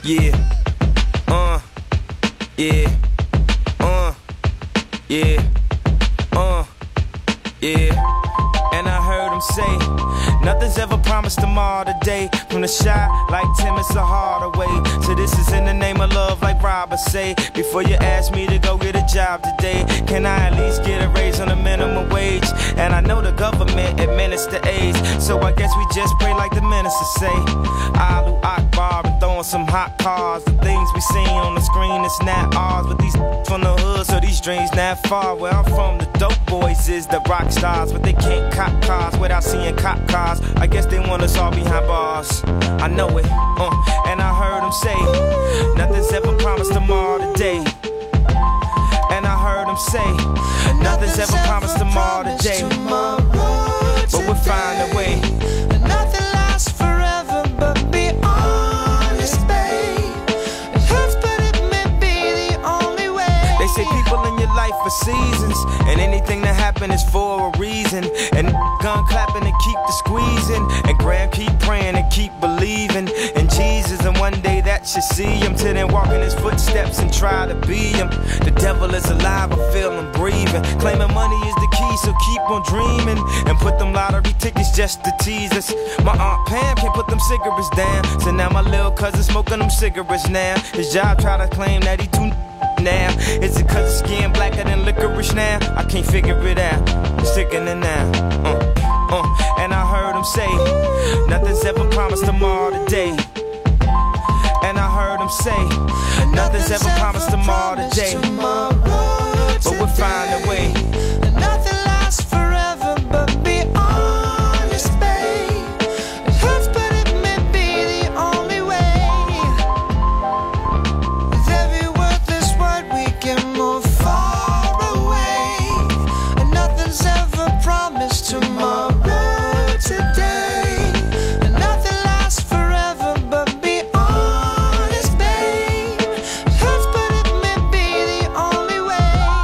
[SPEAKER 16] Yeah, yeah, yeah, yeah. And I heard him say, nothing's ever promised tomorrow today. From the shot like Tim, it's a harder way. So this is in the name of love like Robert say. Before you ask me to go get a job today, can I at least get a raise on the minimum wage? And I know the government administer AIDS, so I guess we just pray like the minister say. Alu Akbar and throwing some hot cars. The things we seen on the screen, it's not ours. But these from the hood, so these dreams not far. Where I'm from, the dope boys is the rock stars, but they can't cop cars without seeing cop cars. I guess they want us all behind bars. I know it, and I heard him say, nothing's ever promised tomorrow today. And I heard him say, nothing's ever promised tomorrow today. But we'll find a way.
[SPEAKER 1] Nothing lasts forever, but be honest, babe. It hurts, but it may be the only way.
[SPEAKER 16] They say people in your life for seasons, and anything that happen is for a reason. And gun clapping and keep the squeezing, and Graham keep praying and keep believing in Jesus. And one day that you see him, till then walk in his footsteps and try to be him. The devil is alive, I feel him breathing, claiming money is the key, so keep on dreaming. And put them lottery tickets just to tease us. My Aunt Pam can't put them cigarettes down, so now my little cousin smoking them cigarettes now. His job try to claim that he too now. Is it cause his skin blacker than licorice now? I can't figure it out, I'm sticking it now. And I heard him say, nothing's ever promised tomorrow today. And I heard him say, nothing's ever promised tomorrow today. But we'll find a way.
[SPEAKER 1] Nothing lasts forever, but be honest, babe. It hurts, but it may be the only way. With every worthless word we can move far away. And nothing's ever promised tomorrow today. And nothing lasts forever, but be honest, babe. It hurts, but it may be the only way.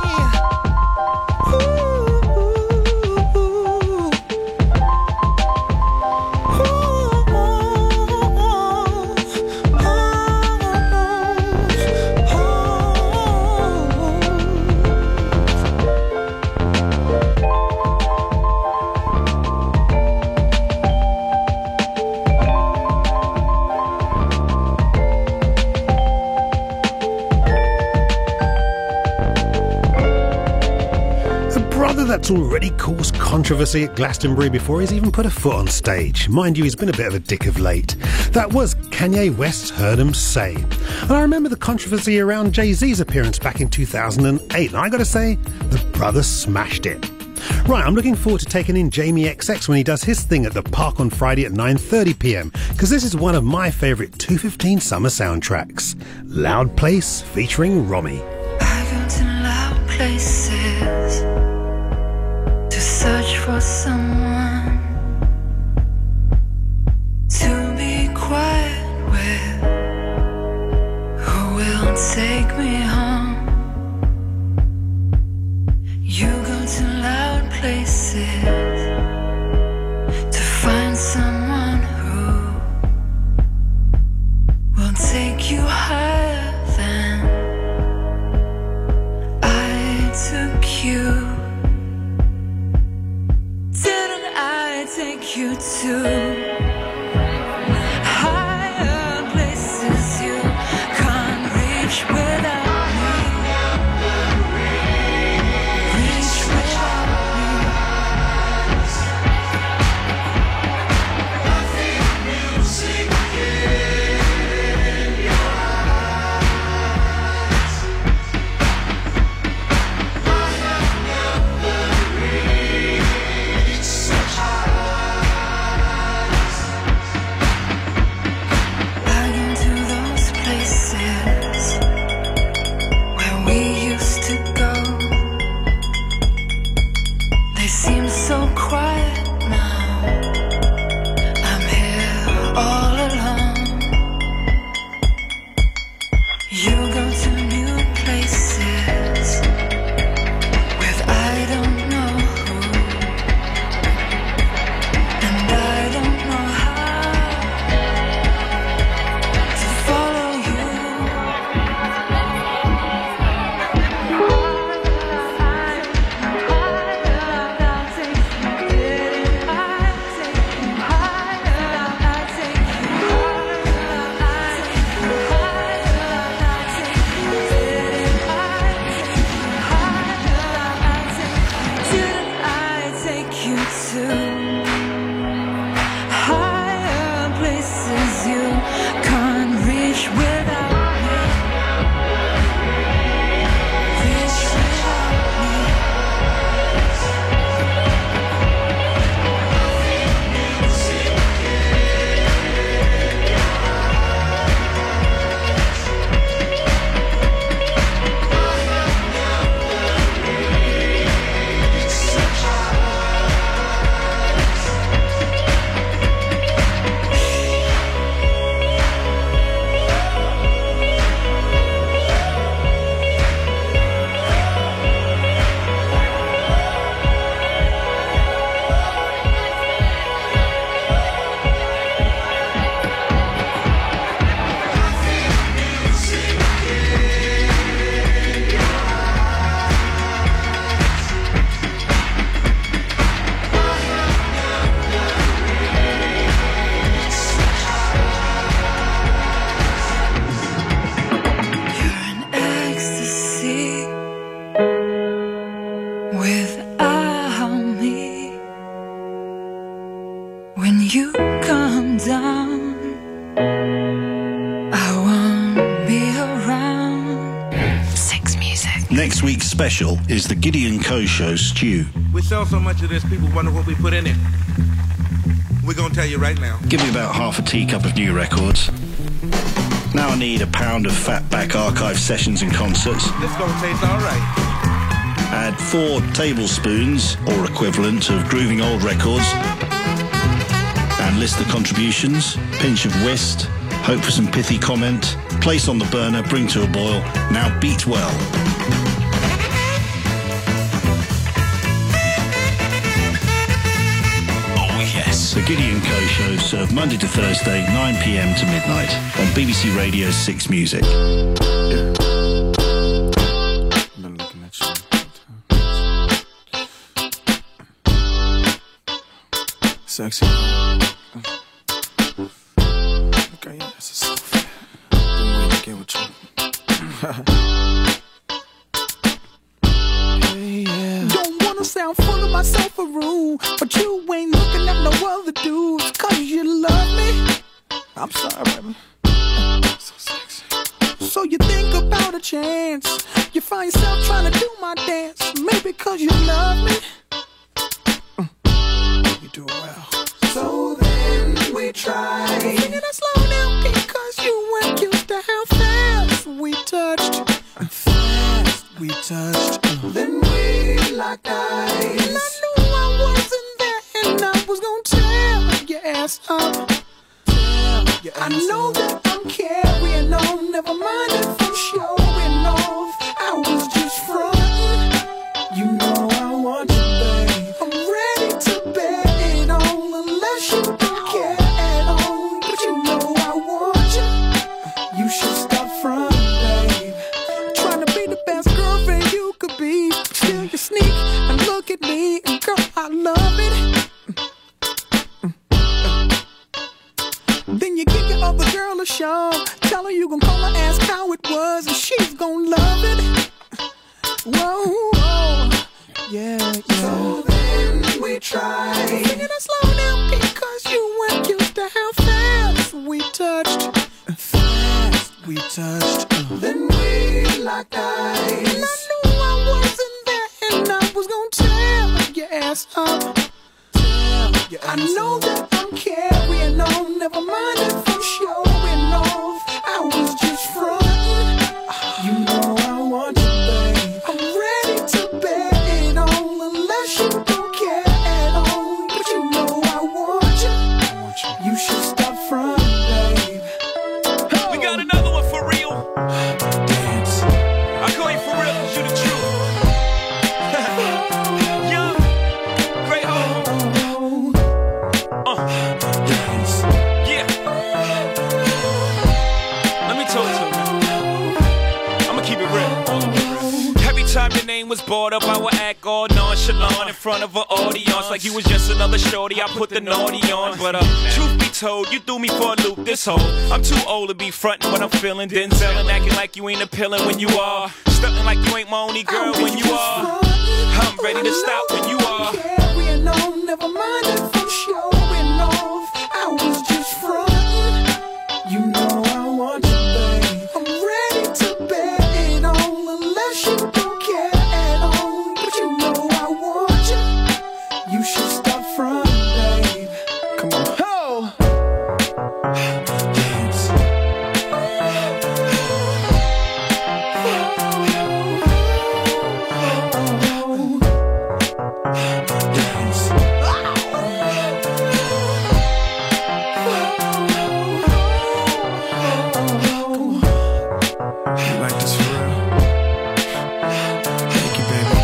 [SPEAKER 5] That's already caused controversy at Glastonbury before he's even put a foot on stage. Mind you, he's been a bit of a dick of late. That was Kanye West's Heard 'Em Say. And I remember the controversy around Jay-Z's appearance back in 2008, and I gotta say, the brother smashed it. Right, I'm looking forward to taking in Jamie XX when he does his thing at the Park on Friday at 9:30pm, because this is one of my favourite 215 summer soundtracks. Loud Place featuring Romy.
[SPEAKER 17] I go to loud places to search for someone to be quiet with, who will take me home. You go to loud places to find someone who will take you higher than I took you. Didn't I take you to higher places you can't reach without me? Reach without me. I feel music in your eyes. I have never reached such high.
[SPEAKER 18] Next week's special is the Gideon Co Show stew.
[SPEAKER 19] We sell so much of this, people wonder what we put in it. We're gonna tell you right now.
[SPEAKER 18] Give me about half a teacup of new records. Now I need a pound of Fatback archive sessions and concerts.
[SPEAKER 19] This gonna taste alright.
[SPEAKER 18] Add 4 tablespoons or equivalent of grooving old records. And list the contributions. Pinch of whist. Hope for some pithy comment. Place on the burner, bring to a boil. Now beat well. Oh yes. The Gideon Co Show served Monday to Thursday, 9 p.m. to midnight on BBC Radio 6 Music.
[SPEAKER 11] Sexy. Okay, yeah, that's a selfie. Been waiting to get with you. Hey, yeah. Don't wanna sound full of myself or rude, but you ain't looking at no other dudes, 'cause you love me. I'm sorry, baby. So sexy. So you think about a chance. You find yourself trying to do my dance. Maybe 'cause you love me. You do well. So then we try. Singing it slow down because you weren't used to how fast we touched. Fast we touched. Then we locked eyes. And I knew I wasn't there, and I was gonna tear your ass up. I know that I'm carrying on. Never mind if I'm showing off. I was just frontin'. You know I want you, babe. I'm ready to bet it on, unless you don't care at all. But you know I want you. You should stop frontin', babe. Trying to be the best girlfriend you could be. Still you sneak and look at me, and girl, I love it. Then you give your other girl a show. Tell her you gon' call her, ask how it was, and she's gon' love it. Whoa, whoa. Yeah, yeah. So then we try. Singing it slow down because you weren't used to how fast we touched. Fast we touched. Then we locked eyes. And I knew I wasn't there, and I was gonna tear your ass up. I know that I'm carrying on. Never mind if I'm showing off. I was just frontin'. You know I want you, babe. I'm ready to bet it on, unless you don't care at all. But you know I want you. You should stop frontin', babe.
[SPEAKER 16] We got another one for real.
[SPEAKER 11] Dance.
[SPEAKER 16] I call you for real 'cause you the truth. Young, great home. Yeah. Let me talk to you. I'ma keep it real. Every time your name was brought up, I would act all nonchalant in front of an audience, like you was just another shorty. I put the naughty on, but truth be told, you threw me for a loop this whole. I'm too old to be frontin' what I'm feeling. Denzel and acting like you ain't appealing when you are. Stuntin' like you ain't my only girl when you are. I'm ready to stop when you are.
[SPEAKER 11] Carrying on, never mind if I'm showing off. I was just frontin'. You know I want you, babe. I'm ready to bet it on, unless you don't care at all. But you know I want you. You should stop frontin', babe. Come on. Oh. Dance. Dance. You like this for real? Thank you, baby.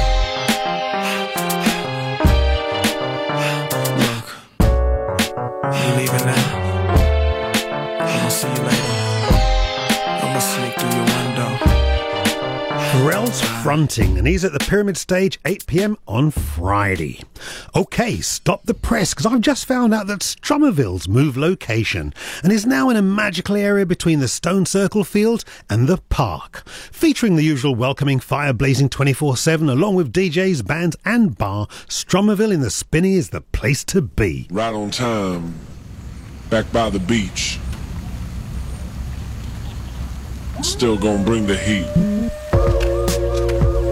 [SPEAKER 11] Look, you leaving now. I'ma see you later. I'ma sneak through your window.
[SPEAKER 5] Pharrell's fronting, and he's at the Pyramid Stage 8 p.m. on Friday. Okay, stop the press, because I've just found out that Strummerville's moved location and is now in a magical area between the Stone Circle Field and the park. Featuring the usual welcoming fire blazing 24/7, along with DJs, bands and bar, Strummerville in the Spinney is the place to be.
[SPEAKER 20] Right on time, back by the beach. Still gonna bring the heat.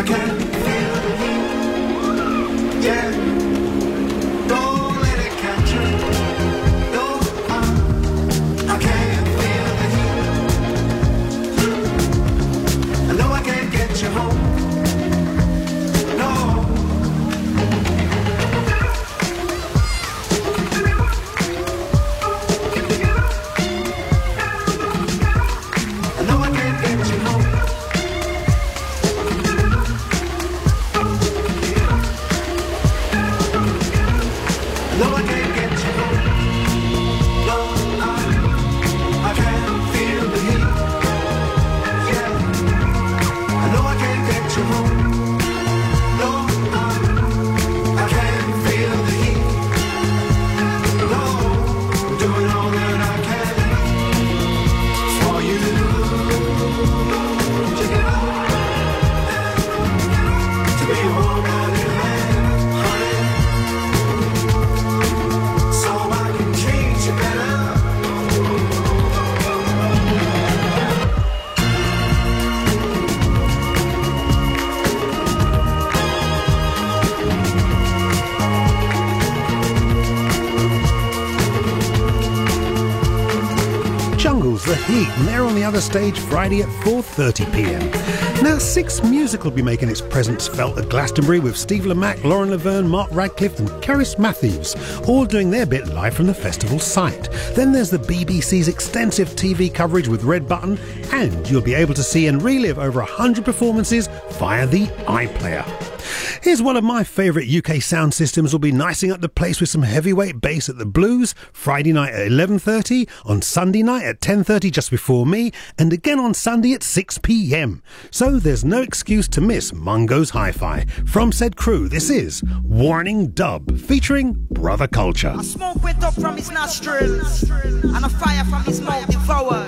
[SPEAKER 5] The Heat, and they're on the other stage Friday at 4:30pm. Now, Six Music will be making its presence felt at Glastonbury with Steve Lamacq, Lauren Laverne, Mark Radcliffe and Cerys Matthews, all doing their bit live from the festival site. Then there's the BBC's extensive TV coverage with Red Button, and you'll be able to see and relive over 100 performances via the iPlayer. Here's one of my favourite UK sound systems will be nicing up the place with some heavyweight bass at the Blues, Friday night at 11:30, on Sunday night at 10:30 just before me, and again on Sunday at 6pm. So there's no excuse to miss Mungo's Hi-Fi. From said crew, this is Warning Dub, featuring Brother Culture.
[SPEAKER 7] A smoke went up from his nostrils, and a fire from his mouth devoured.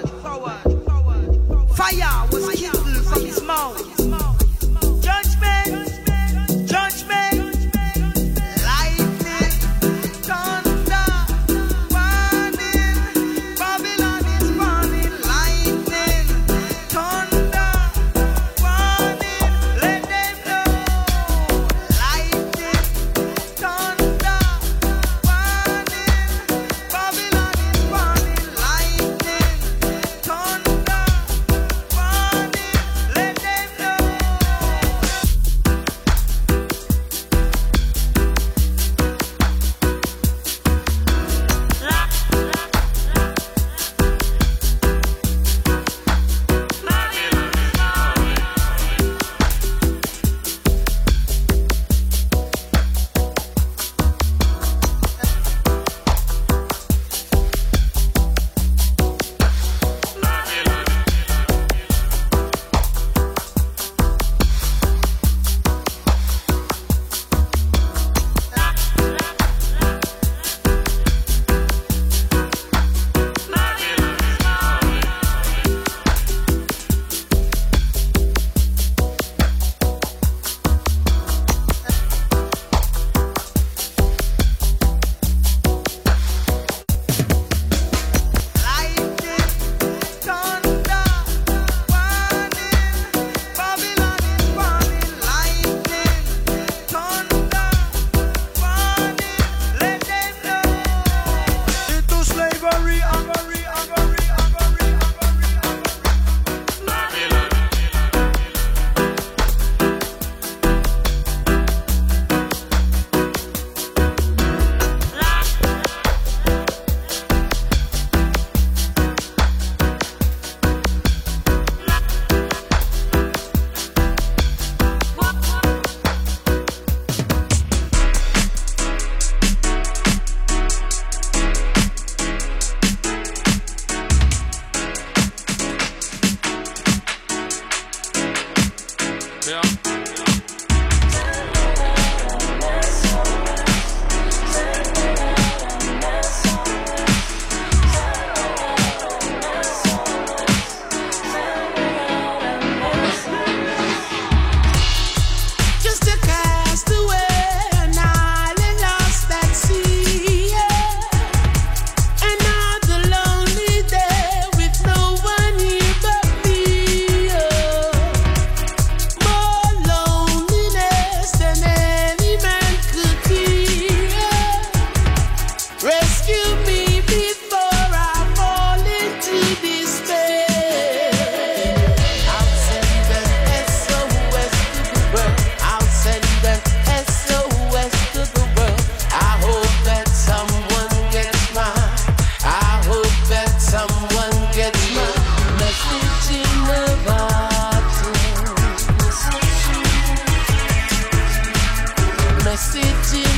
[SPEAKER 7] Fire was kindled from his mouth. Judgment. Judgment, lightning, thunder, warning, Babylon is burning. Lightning, thunder, warning, let them know. Lightning, thunder, warning, Babylon is burning. Lightning, thunder, warning, let them know.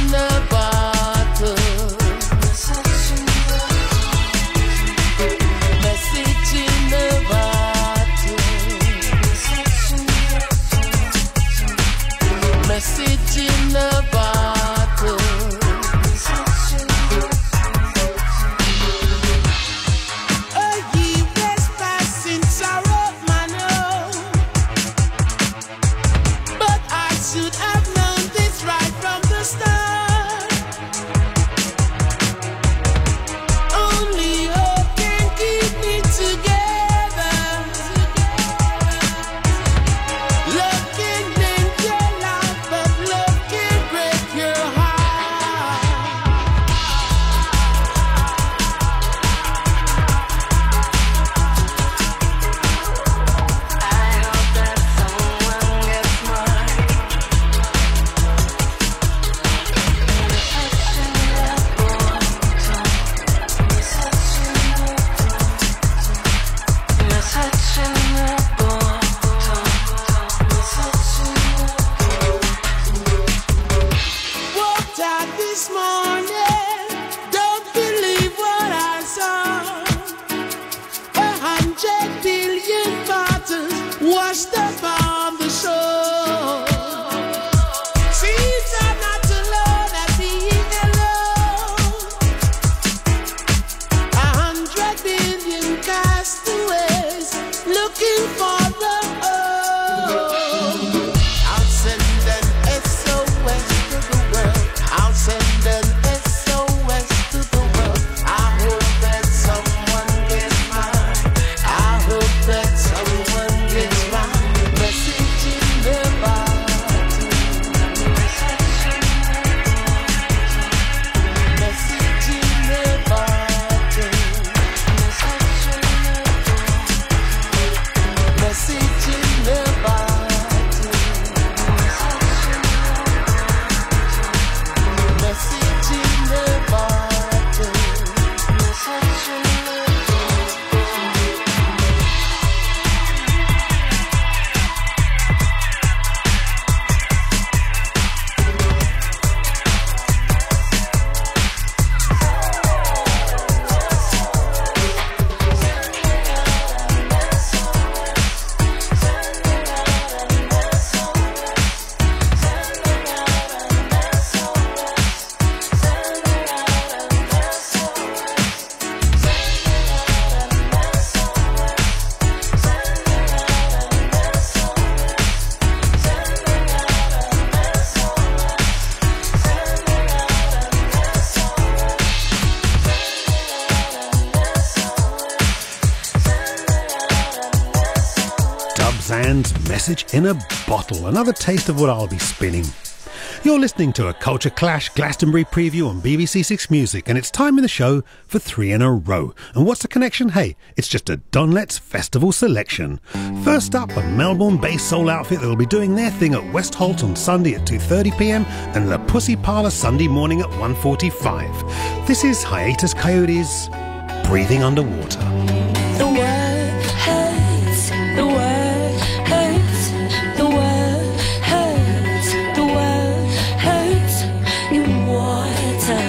[SPEAKER 5] and Message in a Bottle, another taste of what I'll be spinning. You're listening to a Culture Clash Glastonbury preview on BBC Six Music, and it's time in the show for 3 in a row. And what's the connection? Hey, it's just a Don Letts festival selection. First up, a Melbourne-based soul outfit that will be doing their thing at West Holt on Sunday at 2:30pm and La Pussy Parlour Sunday morning at 1:45. This is Hiatus Coyotes, Breathing Underwater.
[SPEAKER 14] The world hurts, the world hurts, the world hurts, the world hurts. In water,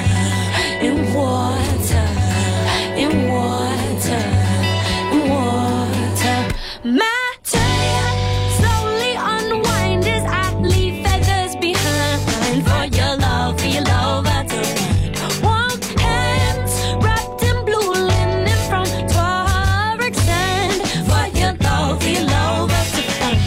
[SPEAKER 14] in water, in water, in water. Matter slowly unwind as I leave feathers behind. For your love to read. Warm hands wrapped in blue linen from Tuareg sand. For your love to find.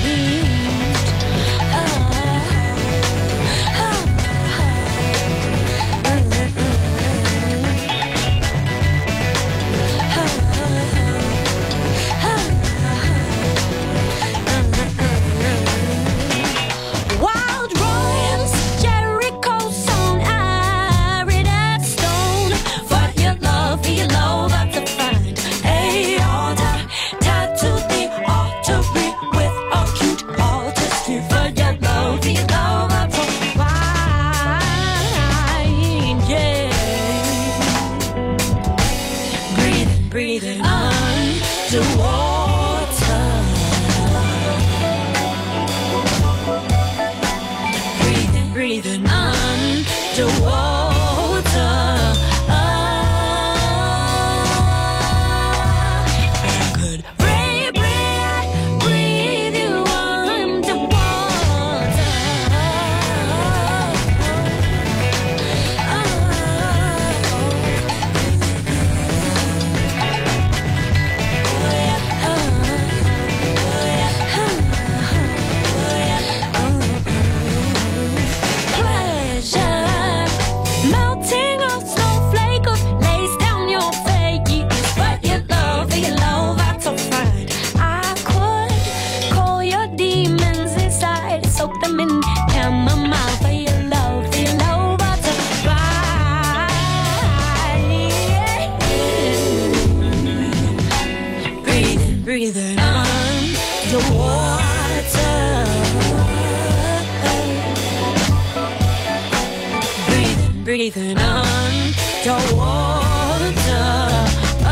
[SPEAKER 1] Breathing on the water. I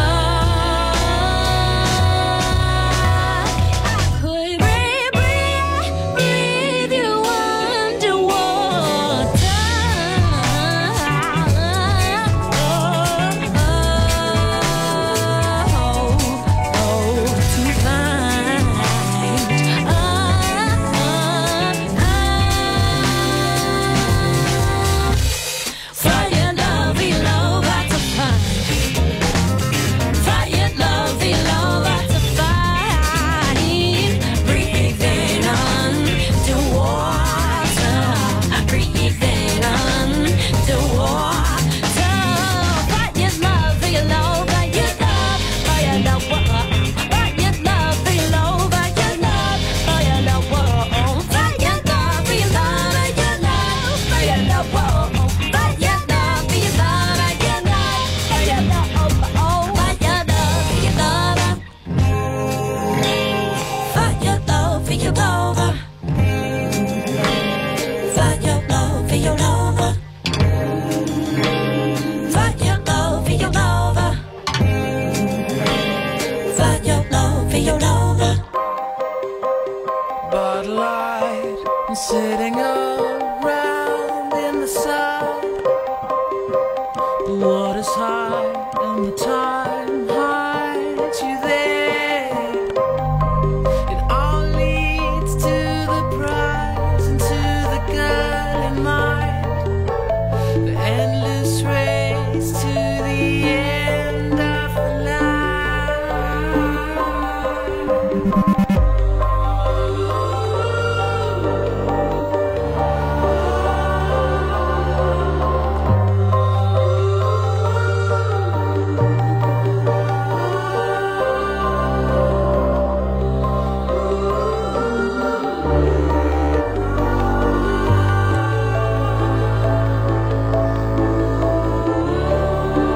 [SPEAKER 1] could breathe you underwater. To find fire, love, love, to find fire, love, love, to find. Breathing on the water, breathing on the water. Fire, love, love, fire, love, fire, love, fire, love, love, fire, love, fire, love, fire, love, fire, love, fire, love, fire, love,
[SPEAKER 13] Bud Light, I'm sitting around in the sun. The water's high and the time hides you there. It all leads to the prize and to the girl in mind. The endless race to the end of the line.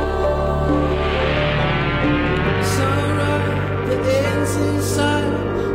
[SPEAKER 13] Sorrow that ends inside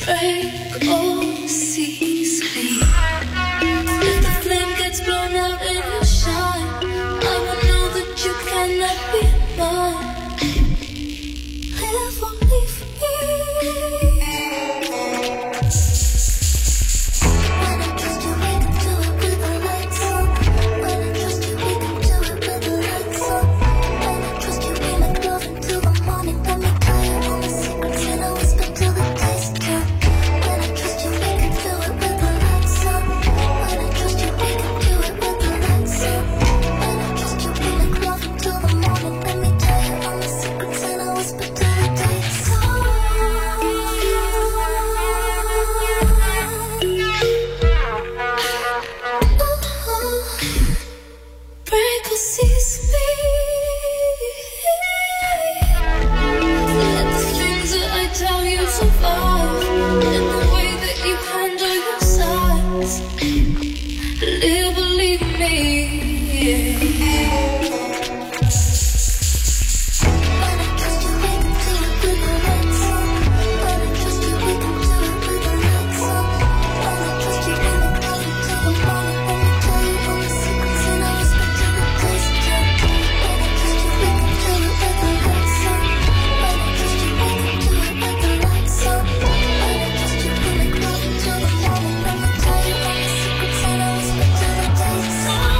[SPEAKER 17] break or cease me. If the flame gets blown out and you shine, I will know that you cannot be mine. Live or leave me. When I trust you, we can do it with the lights on. When I trust you, we can do it with the lights on. When I trust you, we make love until the morning. Let me tell you all the secrets and I whisper till the day's done. When I trust you, we can do it with the lights on. When I trust you, we can do it with the lights on. When I trust you, we make love until the morning. Let me tell you all the secrets and I whisper till the day's done. Break or cease me. Let the things that I tell you survive in the way that you handle your sides. Live or leave me. When I trust you, we can do it with the lights on. When I trust you, we can do it with the lights on. When I trust you, we make love until the morning. Let me tell you all the secrets and I whisper till the day's done. When I trust you, we can do it with the lights on. When I trust you, we can do it with the lights on. When I trust you, we make love until the morning. Let me tell you all the secrets and I whisper till the day's done.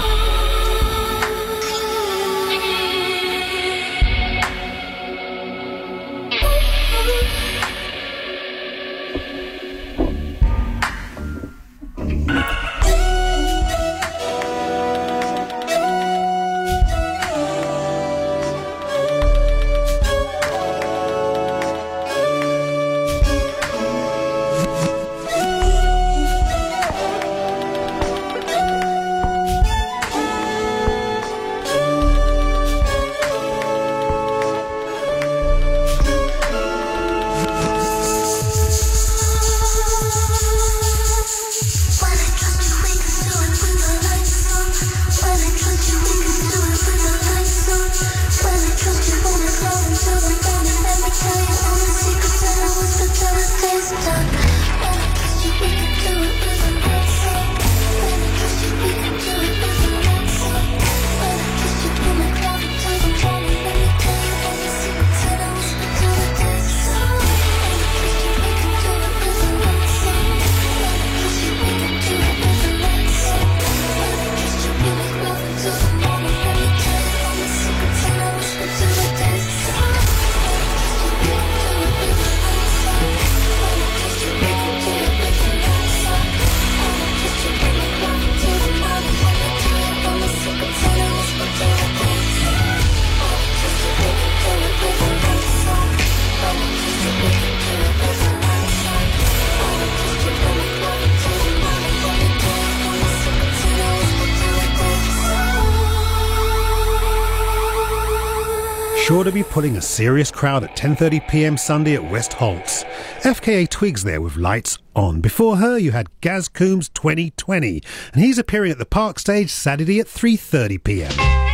[SPEAKER 5] Sure to be pulling a serious crowd at 10:30 p.m. Sunday at West Holts. FKA Twigs there with Lights On. Before her, you had Gaz Coombs 2020, and he's appearing at the Park Stage Saturday at 3:30 p.m.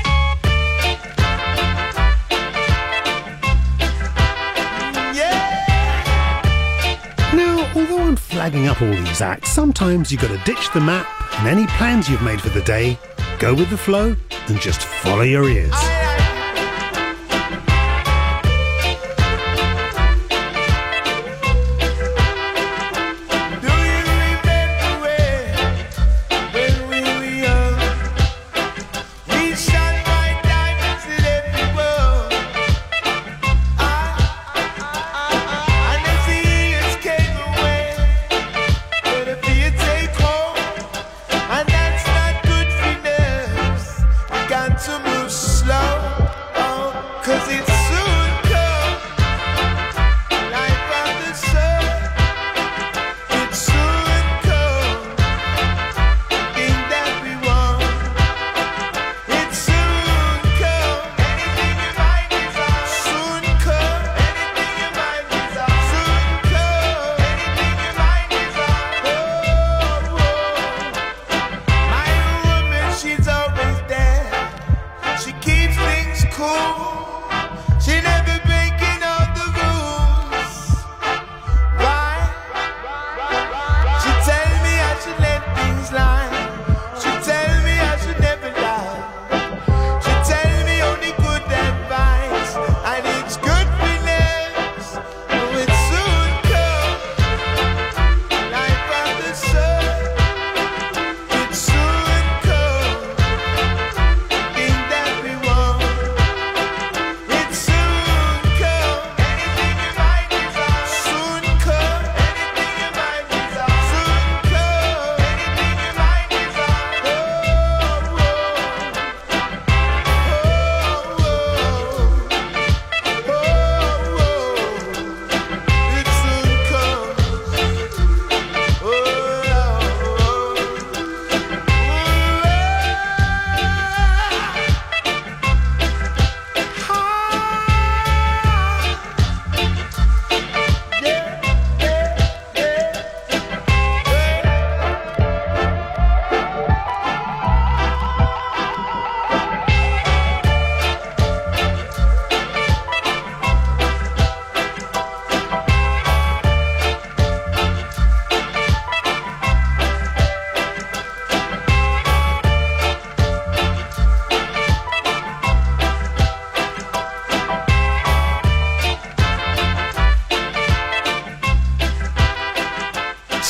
[SPEAKER 5] Now, although I'm flagging up all these acts, sometimes you've got to ditch the map and any plans you've made for the day, go with the flow, and just follow your ears.
[SPEAKER 8] Got to move slow.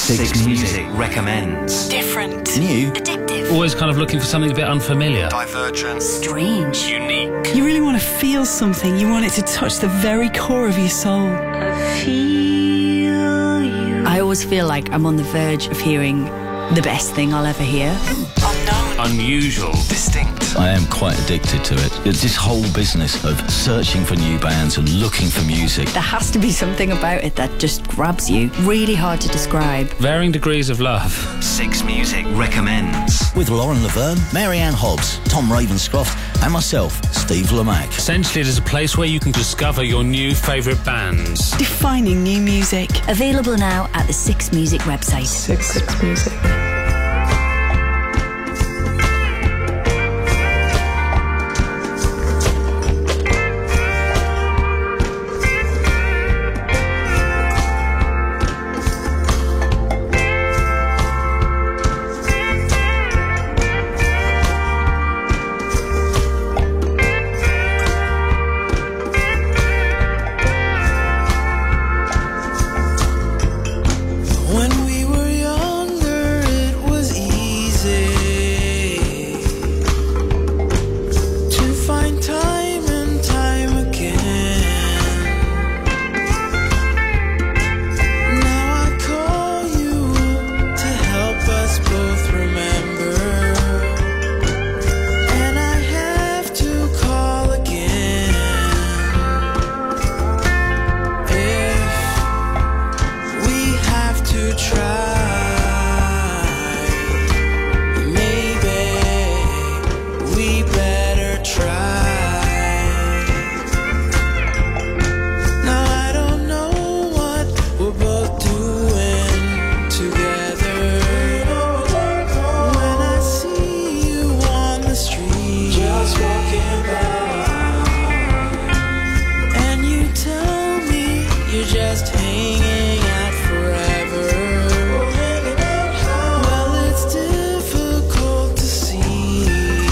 [SPEAKER 3] Six Music recommends.
[SPEAKER 2] Different.
[SPEAKER 3] New.
[SPEAKER 2] Addictive.
[SPEAKER 21] Always kind of looking for something a bit unfamiliar.
[SPEAKER 3] Divergent.
[SPEAKER 2] Strange.
[SPEAKER 3] Unique.
[SPEAKER 22] You really want to feel something. You want it to touch the very core of your soul.
[SPEAKER 23] I always feel like I'm on the verge of hearing the best thing I'll ever hear.
[SPEAKER 21] Unusual.
[SPEAKER 3] Distinct.
[SPEAKER 24] I am quite addicted to it. It's this whole business of searching for new bands and looking for music.
[SPEAKER 23] There has to be something about it that just grabs you. Really hard to describe.
[SPEAKER 21] Varying degrees of love.
[SPEAKER 3] Six Music recommends.
[SPEAKER 24] With Lauren Laverne, Marianne Hobbs, Tom Ravenscroft, and myself, Steve Lamack.
[SPEAKER 21] Essentially, it is a place where you can discover your new favourite bands.
[SPEAKER 22] Defining new music.
[SPEAKER 23] Available now at the Six Music website.
[SPEAKER 2] Six Music.
[SPEAKER 6] When we were younger, it was easy to find time and time again. Now I call you to help us both remember, and I have to call again. If we have to try, maybe we better try. Now I don't know what we're both doing together. When I see you on the street, just walking by, and you tell me you're just hanging out forever. Well, it's difficult to see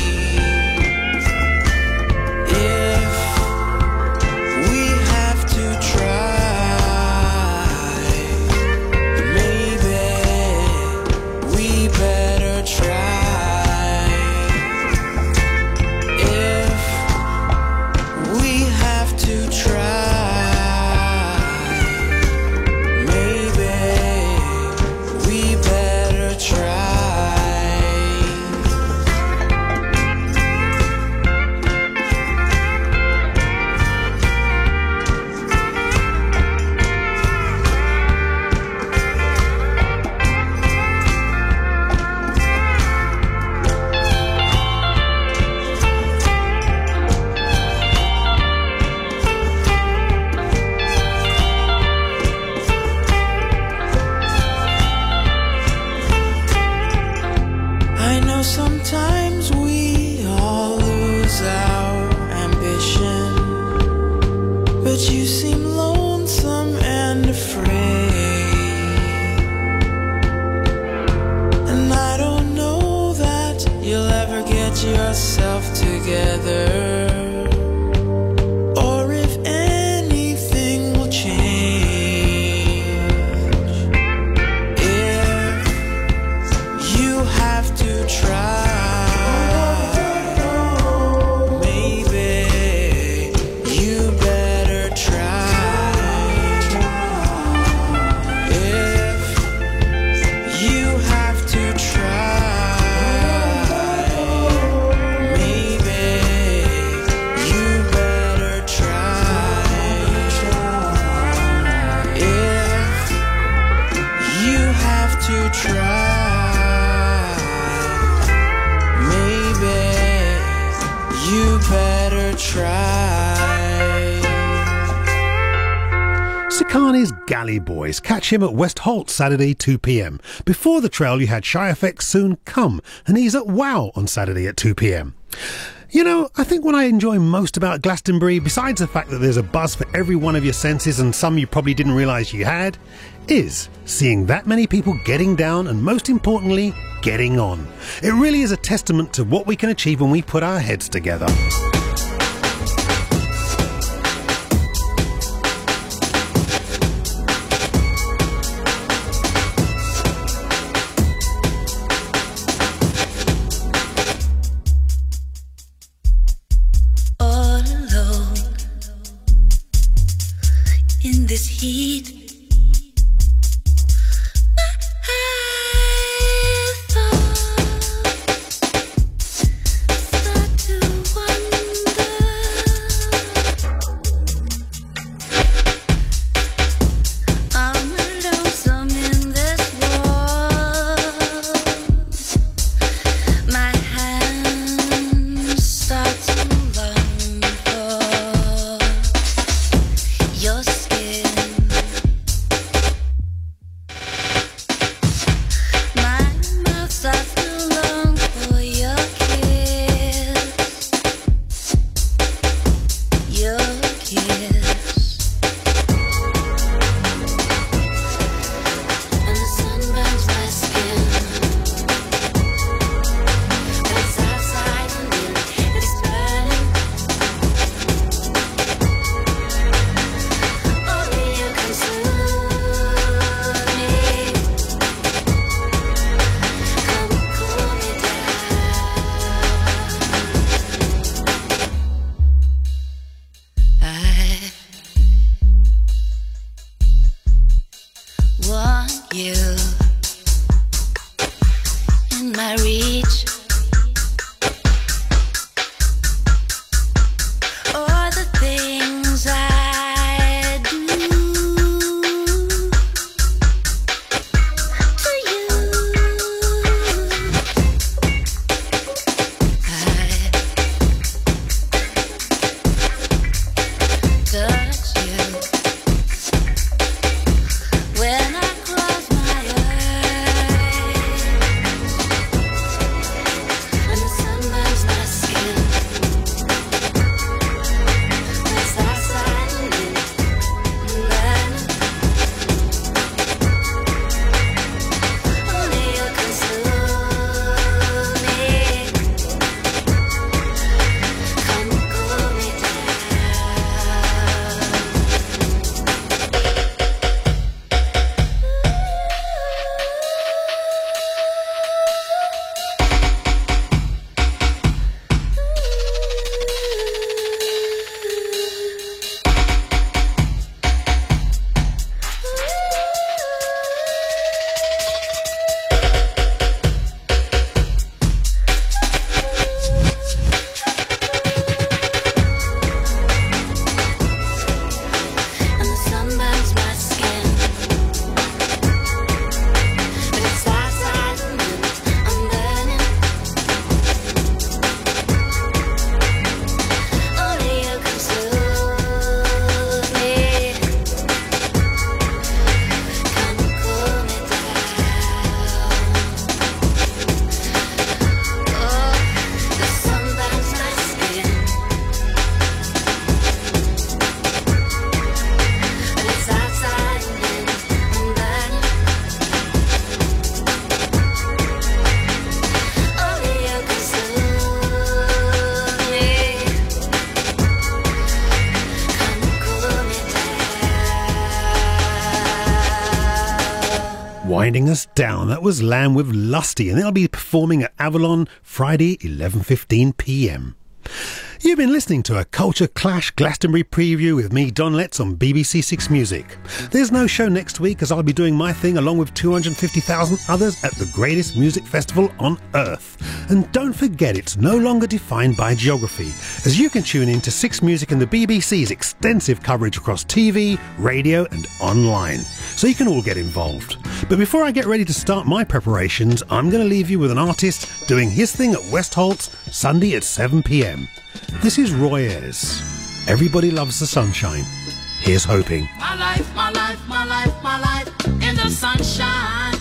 [SPEAKER 6] if we have to try. Maybe we better try. If we have to try, maybe we better try. I know sometimes we all lose our ambition, but you seem lonesome and afraid, and I don't know that you'll ever get yourself together, or if anything will change. If you have to try, maybe you better try. If you have to try, maybe you better try. If you have to try, maybe you better try.
[SPEAKER 5] Sakani's Galley Boys. Catch him at West Holt Saturday 2 p.m. Before the trail you had Shy FX Soon Come, and he's at Wow on Saturday at 2 p.m. You know, I think what I enjoy most about Glastonbury, besides the fact that there's a buzz for every one of your senses and some you probably didn't realise you had, is seeing that many people getting down and, most importantly, getting on. It really is a testament to what we can achieve when we put our heads together.
[SPEAKER 17] you in my reach. All the things I do to you, I touch you when I close my eyes, and the sun burns my skin. It's outside and in, and then only you can soothe me. Come cool me and the sun burns my skin. But it's outside and in, I'm burning. Only you can soothe me. Come cool me down. Oh, the sun burns my skin. But it's outside and in, I'm burning. Only you can soothe me. Come cool me down.
[SPEAKER 5] Winding us down, that was Lamb with Lusty, and they'll be performing at Avalon Friday 11:15 p.m. You've been listening to a Culture Clash Glastonbury preview with me, Don Letts, on BBC Six Music. There's no show next week as I'll be doing my thing along with 250,000 others at the greatest music festival on earth. And don't forget, it's no longer defined by geography, as you can tune in to Six Music and the BBC's extensive coverage across TV, radio and online. So you can all get involved. But before I get ready to start my preparations, I'm going to leave you with an artist doing his thing at Westholt's Sunday at 7 p.m. This is Roy Ayers. Everybody loves the sunshine. Here's hoping.
[SPEAKER 1] My life, my life, my life, my life in the sunshine.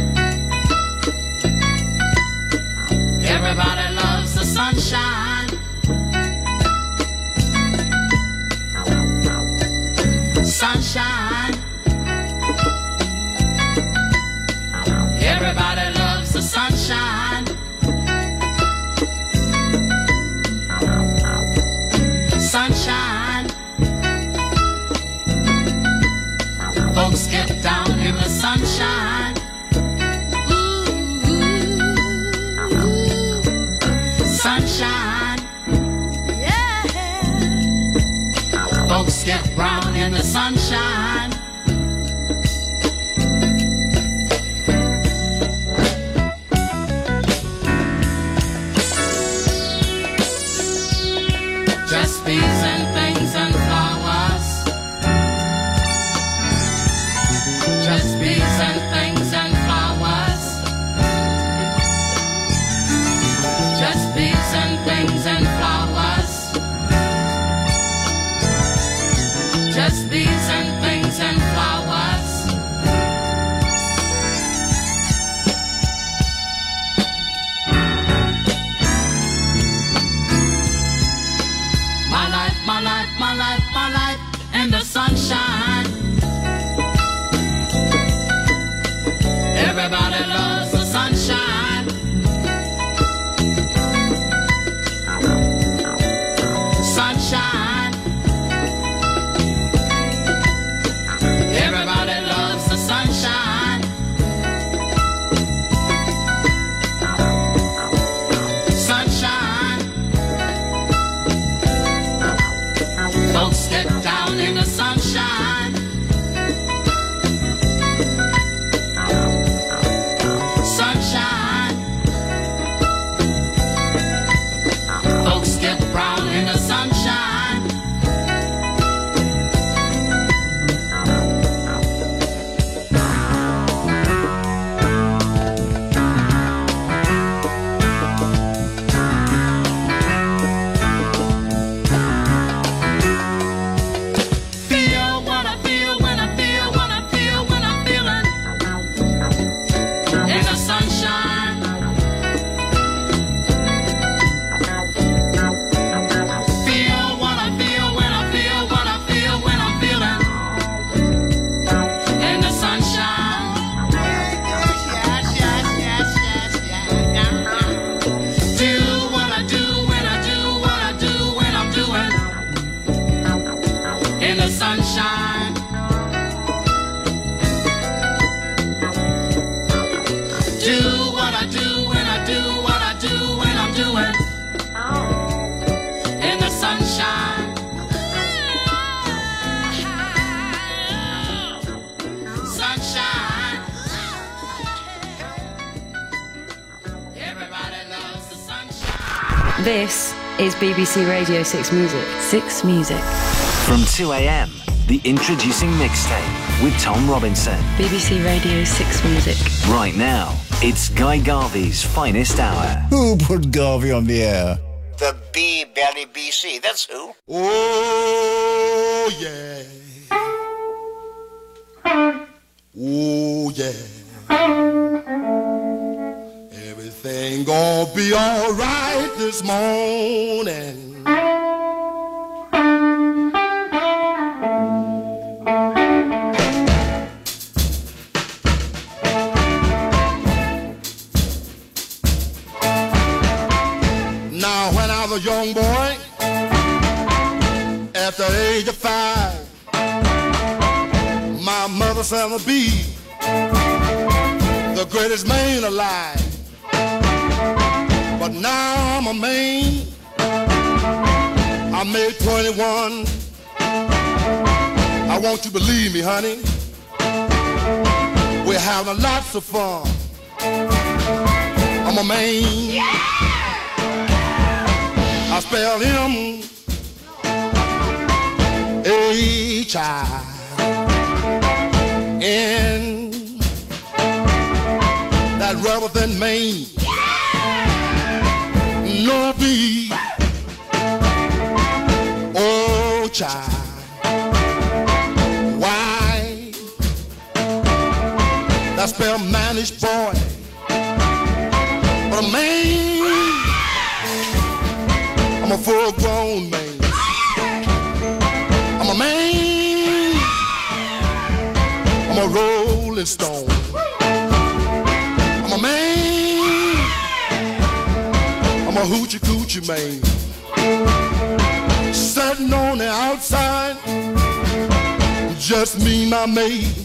[SPEAKER 1] Everybody loves the sunshine. Sunshine. Everybody loves the sunshine. Sunshine. Folks get down in the sunshine. Ooh, sunshine. Yeah. Folks get brown in the sunshine. Just bees and things and flowers. Just bees and things and flowers. Just bees and things and flowers. Just bees and things and
[SPEAKER 2] This is BBC Radio 6 Music. 6 Music.
[SPEAKER 3] From 2 a.m, the Introducing Mixtape with Tom Robinson.
[SPEAKER 2] BBC Radio 6 Music.
[SPEAKER 3] Right now, it's Guy Garvey's finest hour.
[SPEAKER 4] Who put Garvey on the air?
[SPEAKER 9] The B-Belly BC, that's who.
[SPEAKER 8] Oh, yeah. Oh, yeah. Everything gonna be all right this morning. Now, when I was a young boy, at the age of 5, my mother said I'd be the greatest man alive. But now I'm a man. I made 21. I want you to believe me, honey. We're having lots of fun. I'm a man. Yeah! I spell him H-I-N. That rather than Maine. No B. Oh, child. Why? That spell managed boy. But a man, I'm a full-grown man. I'm a man. I'm a rolling stone. I'm a man. I'm a hoochie coochie man. Sitting on the outside, just me, my mate.